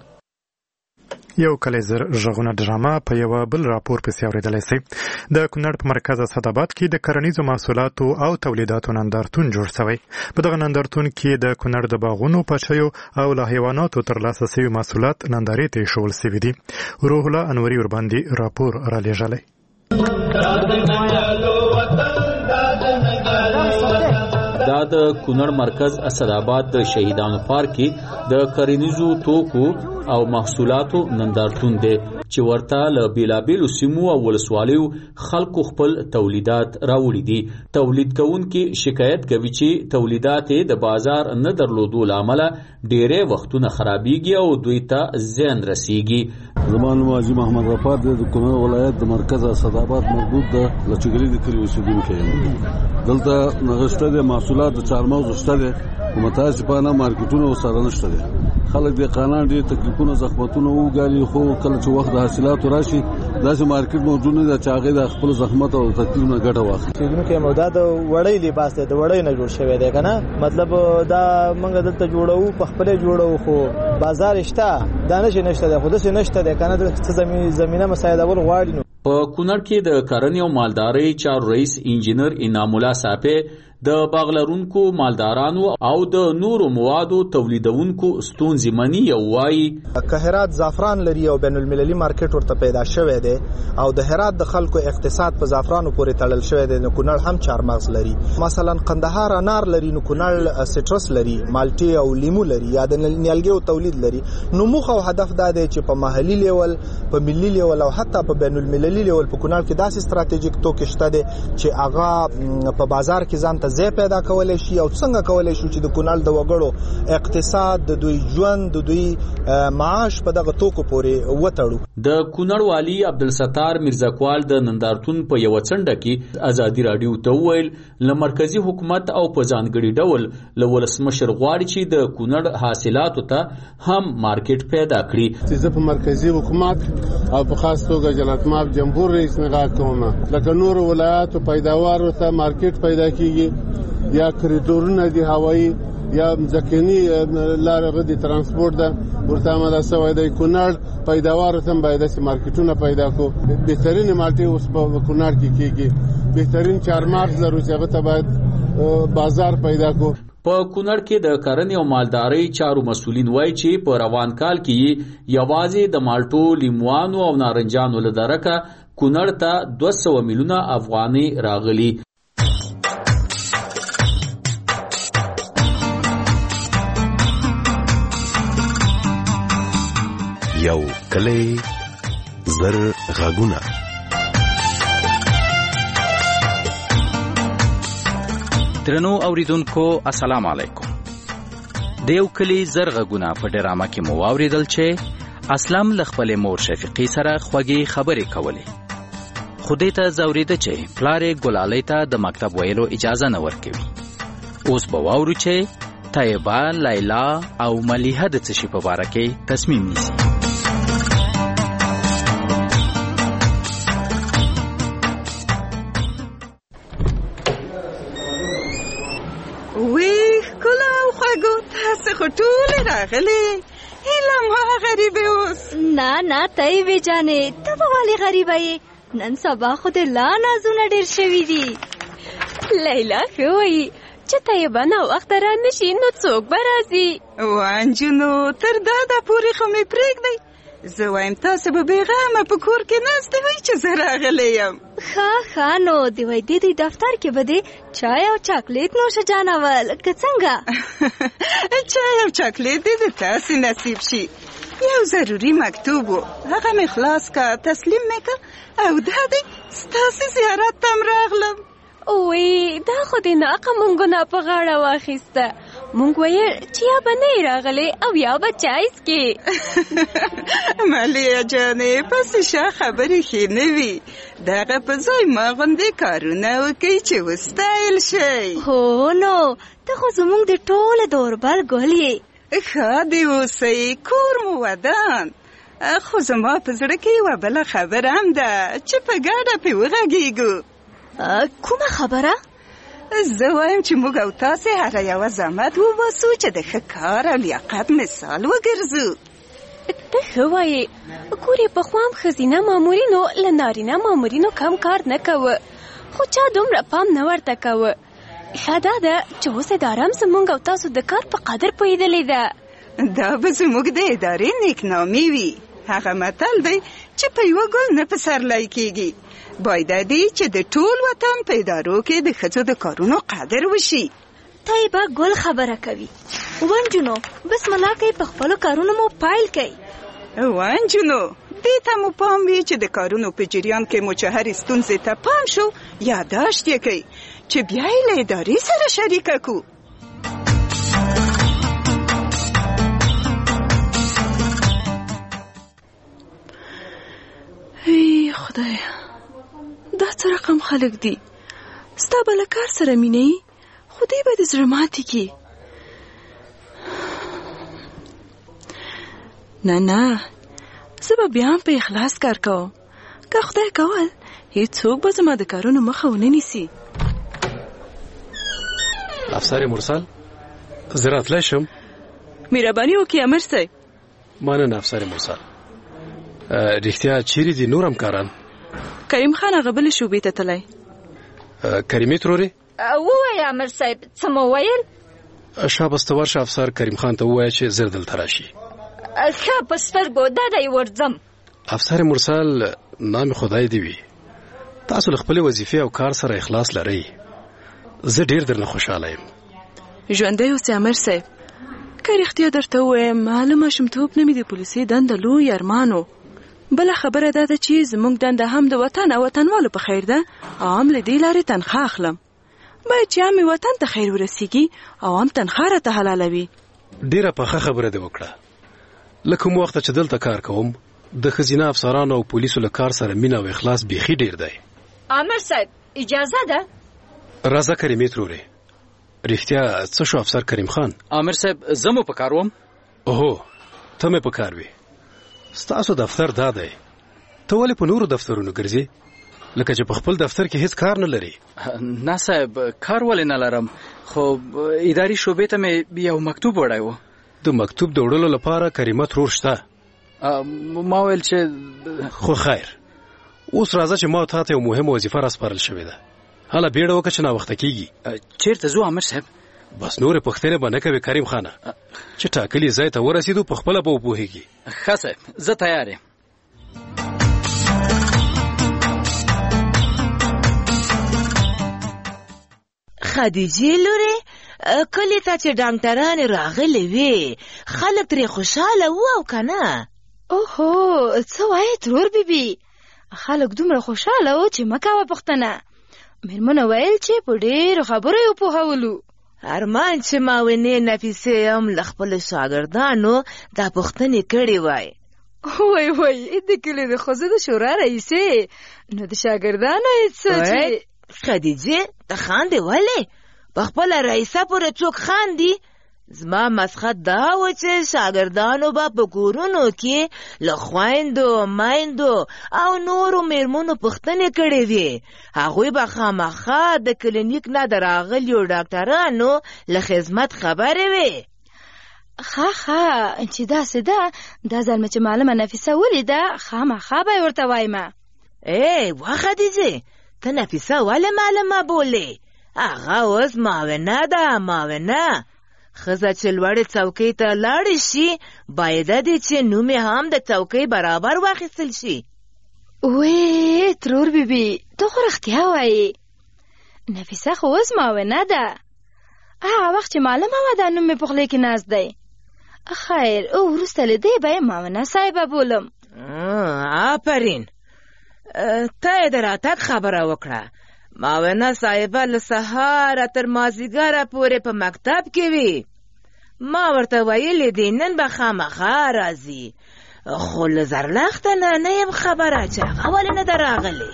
یو کلیزر ژغونه ډرامه په یو بل راپور پسې اورېدلی سئ. د کونړ په مرکز اسداباد کې د کرنیزو محصولاتو او تولیداتو نندارتون جوړ شوی. په دغه نندارتون کې د کونړ د باغونو، پچیو او له حیواناتو ترلاسه شوي محصولات نندارې ته ایښودل شوي دي. روح الله انوري ورباندې راپور رالیږلی. دا د کونړ مرکز اسداباد د شهیدانو پارک کې د کرنیزو توکو او محصولاتو نندارتون دی چې ورته له بیلابیلو سیمو او ولسوالیو خلکو خپل تولیدات راوړي دي. تولید کوونکي شکایت کوي چې تولیدات د بازار نه درلودو له امله ډېرې وختونه خرابېږي او دوی ته زیان رسیږي. زما نوم حاجي محمد غفار دی، د کونړ ولایت د مرکز اسداباد مربوط د لچګري د کلي اوسېدونکی یم. دلته نغښته دی محصولات د چارمغزو شته دی خو متاسفانه مارکیټونه ورسره نشته دی. خلک دهقانان ډېر تکلیفونه زحمتونه وګالي خو کله چې وخت د حاصلاتو راشي داسې مارکیټ موجود نه دی چې هغې د خپلو زحمت او تکلیف نه ګټه واخلي. اوسېدونکی یم او دا د وړۍ لباس دی، د وړۍ نه جوړ شوی دی که نه، مطلب دا موږ دلته جوړوو په خپله جوړوو خو بازار شته دا نه چې نشته دی، خو داسې نشته دی که نه، څه زمینه مساعدول غواړي. نو په کونړ کې د کرنې او مالدارۍ چارو رئیس انجینر انعام الله صافی د باغ لرونکو مالدارانو او د نورو موادو تولیدونکو ستونزې مني او وایي که هرات زعفران لري او بین المللي مارکیټ ورته پیدا شوی دی او د هرات د خلکو اقتصاد په زعفرانو پورې تړل شوی دی، نو کونړ هم چارمغز لري. مثلا قندهار انار لري، نو کونړ سټرس لري، مالټې او لیمو لري یا د نیالګیو تولید لري. نو موخه او هدف دا دی چې په محلي لیول، په ملي لیول او حتی په بین المللي لیول په کونړ کې داسې ستراتیژیک توکي شته دي چې هغه په بازار کې ځان ته ځای پیدا کولی شي او څنګه کولی شو چې د کونړ د وګړو اقتصاد، د دوی ژوند، د دوی معاش په دغه توکو پورې وتړو. د کونړ والی عبدالستار میرزاکوال د نندارتون په یوه څنډه کې ازادي راډیو ته وویل له مرکزي حکومت او په ځانګړي ډول له ولسمشر غواړي چې د کونړ حاصلاتو ته هم مارکیټ پیدا کړي. زه په مرکزي حکومت او په خاص توګه جلالتمآب جمهور رئیس نغاک کوم لکه نور ولایاتو پیداوارو ته مارکیټ پیدا کیږي یا کریډورونه دي هوایي یا ځمکني لارې د ترانسپورت ده ورته آماده شوی دی. کونړ پیداوارو ته هم باید داسې مارکیټونه پیدا کړو. بهترین مالټې اوس په کونړ کې کېږي، بهترین چارمغز لرو چې هغه ته باید بازار پیدا کړو. په کونړ کې د کرنې او مالدارۍ چارو مسؤلین وایي چې په روان کال کې یوازې د مالټو، لیموانو او نارنجانو له درکه کونړ ته دوه سوه میلیونه افغانۍ راغلي. یو کلی زر غږونه. درنو اوریدونکو السلام علیکم. د یو کلي زر غږونه په ډرامه کې مو واورېدل چې اسلم له خپلې مور شفیقې سره خوږې خبرې کولې، خو دې ته ځورېده چې پلار یې ګلالۍ ته د مکتب ویلو اجازه نه ورکوي. اوس به واورو چې طیبه، لیلا او ملیحه د څه شي په باره کې تصمیم نیسي. خو ټولې راغلې، هیله ما غریبې اوس. نه نه طیبې جانې، ته به ولې غریبه یې؟ نن سبا خو د لا نازونه ډېر شوي دي. لیلا ښه وایي چې طیبه ناوخته را نه شي نو څوک به راځي؟ وانجونو تر دا دا پورې خو مې پرېږدئ. زه وایم تاسو به بېغمه په کور کې ناستې وئ چې زه راغلی یم. ښه ښه نو د وای د دوی دفتر کې به دې چای او چاکلیټ نوشه جانول که څنګه؟ چای او چاکلیټ دې د تاسې نصیب شي. یو ضروري مکتوب و، هغه مې خلاص که تسلیم مې که او دا دی ستاسې زیارت ته م راغلم. اوی دا خو دې ناقه مونږ ګناه په غاړه واخیسته. مونږ ویل چې یا به نه راغلی او یا به چای څکې. ملیحه جانې پسې شا خبرې ښې نه وي. دغه په ځای ما غوندې کارونه وکئ چې وستایل شئ. هو نو ته خو زموږ د ټوله دوربل ګل یې. ښه دې اوسئ، کور مو ودان. خو زما په زړه کې یوه بله خبره هم ده چې په ګډه پرې وغږېږو. کومه خبره؟ زه وایم چې موږ او تاسې هره یوه زحمت وباسو چې د ښه کار او لیاقت مثال وګرځو. ته ښه وایې، کور یې پخوا هم ښځینه مامورینو له نارینه مامورینو کم کار نه کوه، خو چا دومره پام نه ورته کوه. ښه دا ده چې اوس اداره هم زموږ او تاسو د کار په قدر پوهېدلې ده. دا به زموږ د ادارې نیکنامي وي. هغه متل دی چې په یوه ګل نه پسرلی کېږي. باید دی چې د ټول وطن په ادارو کې د ښځو د کارونو قدر وشي. طیبه ګل خبره کوي. ونجونو بسم الله کوي، په خپلو کارونو مو پایل کوي. ونجونو دې ته مو پام وي چې د کارونو په جریان کې مو چې هرې ستونزې ته پام شو یاداشت یې کوي چې بیا یې له ادارې سره شریکه کړو. ای خدایه، دا څه رقم خلک دي؟ ستا به له کار سره مینه یي، خو دوی به د زړه ماتې کړي. نه نه، زه به بیا هم په اخلاص کار کوم. که خدای کول هیڅوک به زما د کارونو مخه ونه نیسي. افسر مرسل، زه راتلی شم؟ مهرباني وکړئ امر صاحب. مننه افسر مرسل. رښتیا چیرې دي نور همکاران؟ کریم خان هغه بلې شعبې ته تللی. کریمې ترورې؟ ووایه امر صاحب، څه مو ویل؟ شاباس ته ورشه افسر کریم خان ته ووایه چې زر دلته راشي. ښه په سترګو دا دی ورځم. افسر مرسل، نام خدای دی وي، تاسو له خپلې وظیفې او کار سره اخلاص لرئ. زه ډېر درنه خوشحاله یم. ژوندی اوسې امر صاحب. که رښتیا درته ووایم، له ماشومتوب نه مې د پولیسۍ دنده لوی ارمان و. بله خبره دا ده چې زموږ دنده هم د وطن او وطنوالو په خیر ده او هم له دې لارې تنخواه اخلم. باید چې هم وطن ته خیر ورسیږي او هم تنخواه راته حلالوي. ډېره پخه خبره دې وکړه. له کوم وخته چې دلته کار کوم د ښځینه افسرانو او پولیسو له کار سره مینه او اخلاص بیخي ډېر دی. امر صاحب اجازه ده؟ راځه کریمې ترورې. رښتیا څه شو افسر کریم خان؟ امر صاحب زه مو په کار وم. اوهو ته مې په کار وې. ستاسو دفتر دا دی، ته ولې په نورو دفترونو ګرځې لکه چې په خپل دفتر کې هیڅ کار نه لري؟ نه صاحب، کار ولې نه لرم، خو اداري شعبې ته مې یو مکتوب وړی و. د مکتوب د وړلو لپاره کریمه ترور شته؟ ما ویل چې خو خیر، اوس راځه چې ما تا ته یو مهمه وظیفه راسپارل شوې ده. هله بیړه وکړه چې ناوخته کېږي. چیرته ځو امر صاحب؟ بس نورې پوښتنې به نه کوې کریم خانه، چې ټاکلي ځای ته ورسېدو په خپله به وپوهېږي. ښه صاحب، زه تیار یم. خدیجې لورې، کلي ته چې ډاکټرانې راغلې وې خلک ترې خوشحاله وو او که نه؟ اوهو څه وایې ترور بیبي؟ خلک دومره خوشحاله وو چې مه کوه پوښتنه. مېرمنه ویل چې په ډېرو خبرو یې وپوهولو. ارمان چې معاونې نفیسې هم له خپلو شاګردانو دا پوښتنې کړې وای. وای وای د کلي د ښځو د شورا رئیسې نو د شاګردانو هېڅ چې خدیجې ته خاندې ولې؟ په خپله رئیسه پورې څوک خاندي؟ زما مسخط دا و چې شاګردانو به په کورونو کې له خویندو میندو او نورو میرمنو پوښتنې کړې وي. هغوی به خامخا د کلینیک نه د راغلیو ډاکټرانو له خدمت خبرې وي. ښه ښه چې داسې ده دا ځل مې چې معلمه نفیسه ولیده خامخا به یې ورته وایمه. ای وا خدیجې ته نفیسه ولې معلمه بولې؟ هغه اوس معاونه ده معاونه. ښځه چې لوړې څوکۍ ته لاړې شي باید دې چې نوم یې هم د څوکۍ برابر واخیستل شي. وې ترور بیبي ته خو رښتیا وایې نفیسه خو اوس معاونه ده. هغه وخت چې معلمه وه دا نوم مې په خولې کې ناست دی. خیر او وروسته له دې به یې معاونه صاحبه بولم. آفرین ته یې د راتګ خبره وکړه. معاونه صاحبه له سهاره تر مازدیګره پورې په مکتب کې وي. ما ورته ویلې دي نن به خامخا راځي خو له زرلښته نه نه یم خبره چې هغه ولې نه ده راغلې.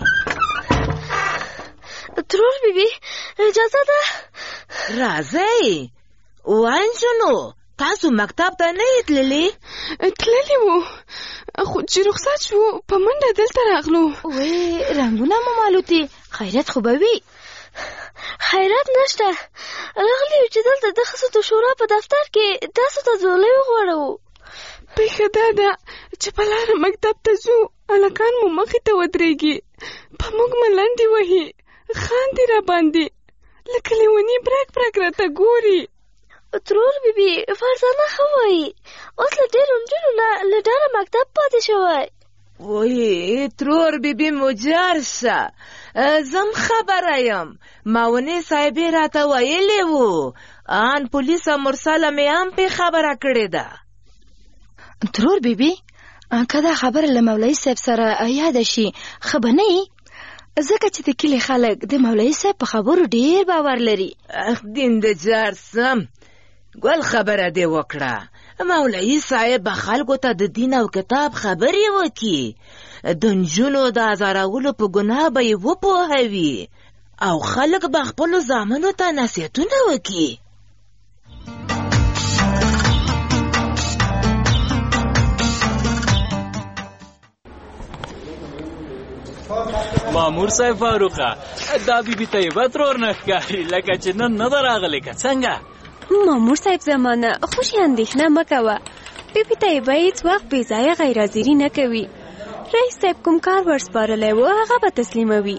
ترور بیبي اجازه ده راځئ. وانجونو تاسو مکتب ته نه یې تللي؟ تللي وو خو چې رخصت شو په منډه دلته راغلو. وې رنګونه مو مالوتي خیرات خو به وي؟ خیرات نشته راغلي یو چې دلته د ښځو د شورا په دفتر کې تاسو ته ځولۍ وغواړو. پېښه دا ده چې په لاره مکتب ته ځو هلکان مو مخې ته ودرېږي په موږ ملنډې وهي خاندي را باندې لکه لیوني برک برک راته ګوري. ترور بیبي فرزانه ښه وایي اوس له ډېرو نجونو نه له ډاره مکتب پاتې شوی. وای ترور بیبي مو جار شه زم خبره یم. معاونې صاحبې راته ویلې وو ان پولیسه مرسله مې هم پې خبره کړې ده. ترور بیبي که دا خبره له مولوي صاحب سره یاده شي ښه به نه وي ځکه چې د کلي خلک د مولوي صاحب په خبرو ډېر باور لري. دین د جار سم ګل خبره دې وکړه. مولوي صاحب به خلکو ته د دین او کتاب خبرې وکړي د نجونو د ازارولو په ګناه به یې وپوهوي او خلک به خپلو زامنو ته نصیحتونه وکړي. مامور صاحب فاروقه دا بیبي طیبه ترور نه ښکاري لکه چې نن نه ده راغلې که څنګه؟ مامور صاحب زمانه خوشي اندېښنه مه کوه. بیبي طیبه هېڅ وخت بې ځایه غیرحاضري نه کوي. رئیس صاحب کوم کار ورسپارلی و هغه به تسلیموي.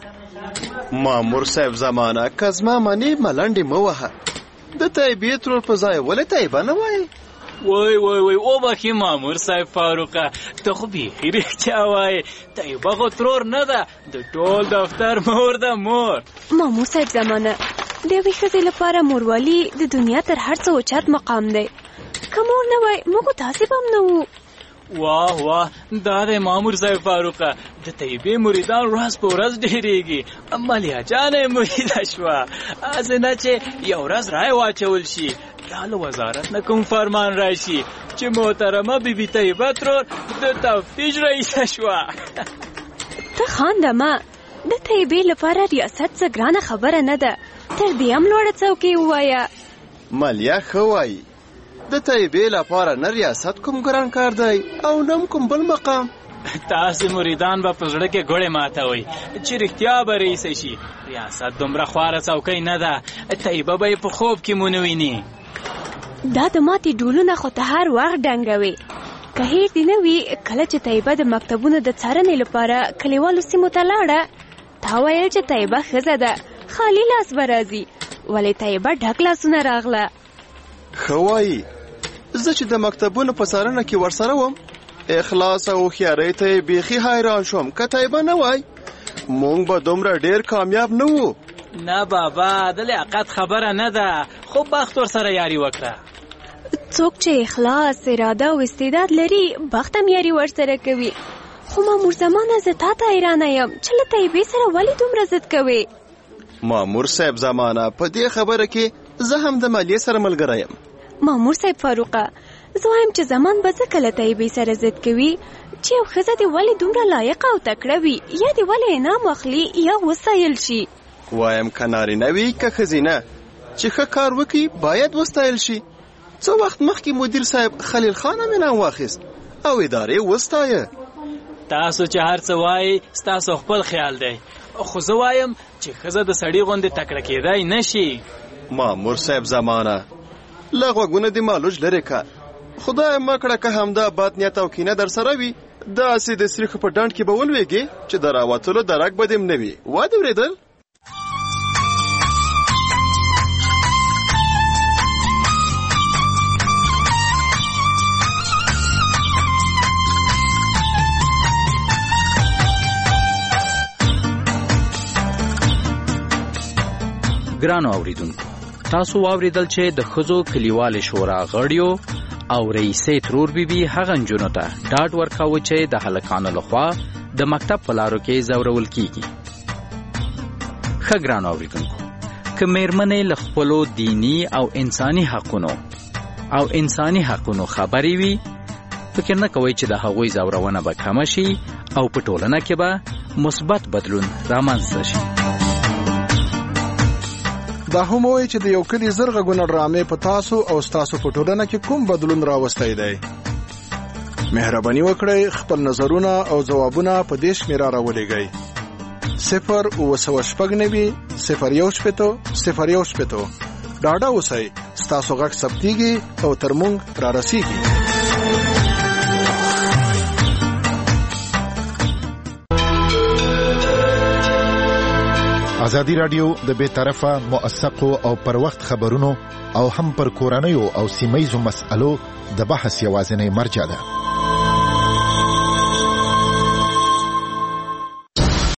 مامور صاحب زمانه که زما منې ملنډې مه وهه. د طیبې ترور په ځای ولې طیبه نه وایې؟ وای وای وای وبخې مامور صاحب فاروقه ته خو بیخي رښتیا وایې طیبه خو ترور نه ده د ټول دفتر مور ده مور. مامور صاحب زمانه د یوې ښځې لپاره موروالي د دنیا تر هر څه اوچت مقام دی. که مور نه وای موږ تاسې به هم نه وو. واه واه دا دی مامور صاحب فاروقه د طیبې مریدان ورځ په ورځ ډېرېږي. ملیحه جانه یې مریده شوه هسې نه چې یو ورځ رای واچول شي دا له وزارت نه کوم فرمان راشي چې محترمه بیبي طیبه ترور د تفتیش رئیسه شوه. ته خانده مه د طیبې لپاره ریاست څه ګرانه خبره نه ده تر دې هم لوړه څوکۍ ووایه. ملیه ښه وایي د طیبې لپاره نه ریاست کوم ګران کار دی او نه کوم بل مقام. تاسې مریدان به په زړه کې ګوړې ماتوئ چې رښتیا به رئیسه شي. ریاست دومره خواره څوکۍ نه ده طیبه به یې په خوب کې مو نه ویني. دا د ماتې ډولونه خو ته هر وخت ډنګوي. که هېر دې نه وي کله چې طیبه د مکتبونو د څارنې لپاره کلیوالو سیمو ته لاړه تا ویل چې طیبه ښځه ده خالي لاس به راځي ولې طیبه ډک لاسونه راغله. ښه وایي زه چې د مکتبونو په څارنه کې ورسره وم اخلاص او هوښیارۍ ته یې بیخي حیران شوم. که طیبه نه وای مونږ به دومره ډېر کامیاب نه وو. نه بابا د لیاقت خبره نه ده خو بخت ورسره یاري وکړه. څوک چې اخلاص اراده او استعداد لري بخت هم یاري ورسره کوي. خو مامور زمانه زه تا ته حیرانه یم چې له طیبې سره ولې دومره ضد کوې؟ مامور صاحب زمانه په دې خبره کې زه هم د مالیې سره ملګری یم. مامور صاحب فاروقه، زه وایم چې زمان به ځکه له طیبې سره ضد کوي چې یو ښځه دې ولې دومره لایقه او تکړه وي، یا دې ولې انعام واخلي یا وستایل شي. وایم که نارینه وي که ښځینه چې ښه کار وکړي باید وستایل شي. څو وخت مخکې مدیر صاحب خلیل خان هم انعام واخیست او ادارې وستایه. تاسو چې هر څه وایي ستاسو خپل خیال دی، خو زه وایم چې ښځه د سړي غوندې تکړه کېدای نه شي. مامور صاحب زمانه له غوږونه دې مالوج لرې که. خدای مه کړه که همدا بد نیت او کینه در سره وي، داسې د سریښو په ډنډ کې به ولوېږې چې د راوتلو درک به دې نه وي. وا دې اورېدل؟ ګرانو اوریدونکو، تاسو واوریدل چې د ښځو کلیوالې شورا غړیو او رئیسې ترور بیبي هغه نجونو ته ډاډ ورکاوه چې د هلکانو لخوا د مکتب په لارو کې ځورول کیږي. ښه ګرانو اوریدونکو، که میرمنې له خپلو دینی او انساني حقونو او انساني حقونو خبرې وي، فکر نه کوئ چې د هغوی ځورونه به کمه شي او په ټولنه کې به مثبت بدلون رامنځته شي. دا هم وایي چې د یو کلي زر غږونه ډرامې په تاسو او ستاسو په ټولنه کې کوم بدلون راوستی دی. مهرباني وکړئ خپل نظرونه او ځوابونه په دې شمېره راولېږئ: صفر اوه سوه شپږ نوي صفر یو شپېته صفر یو شپېته. ډاډه اوسئ، ستاسو غږ ثبتېږي او تر موږ رارسېږي. ازادي راډیو د بې طرفه موثقو او پر وخت خبرونو او هم پر کورنیو او سیمه‌یزو مسألو د بحث یوازینی مرجع ده.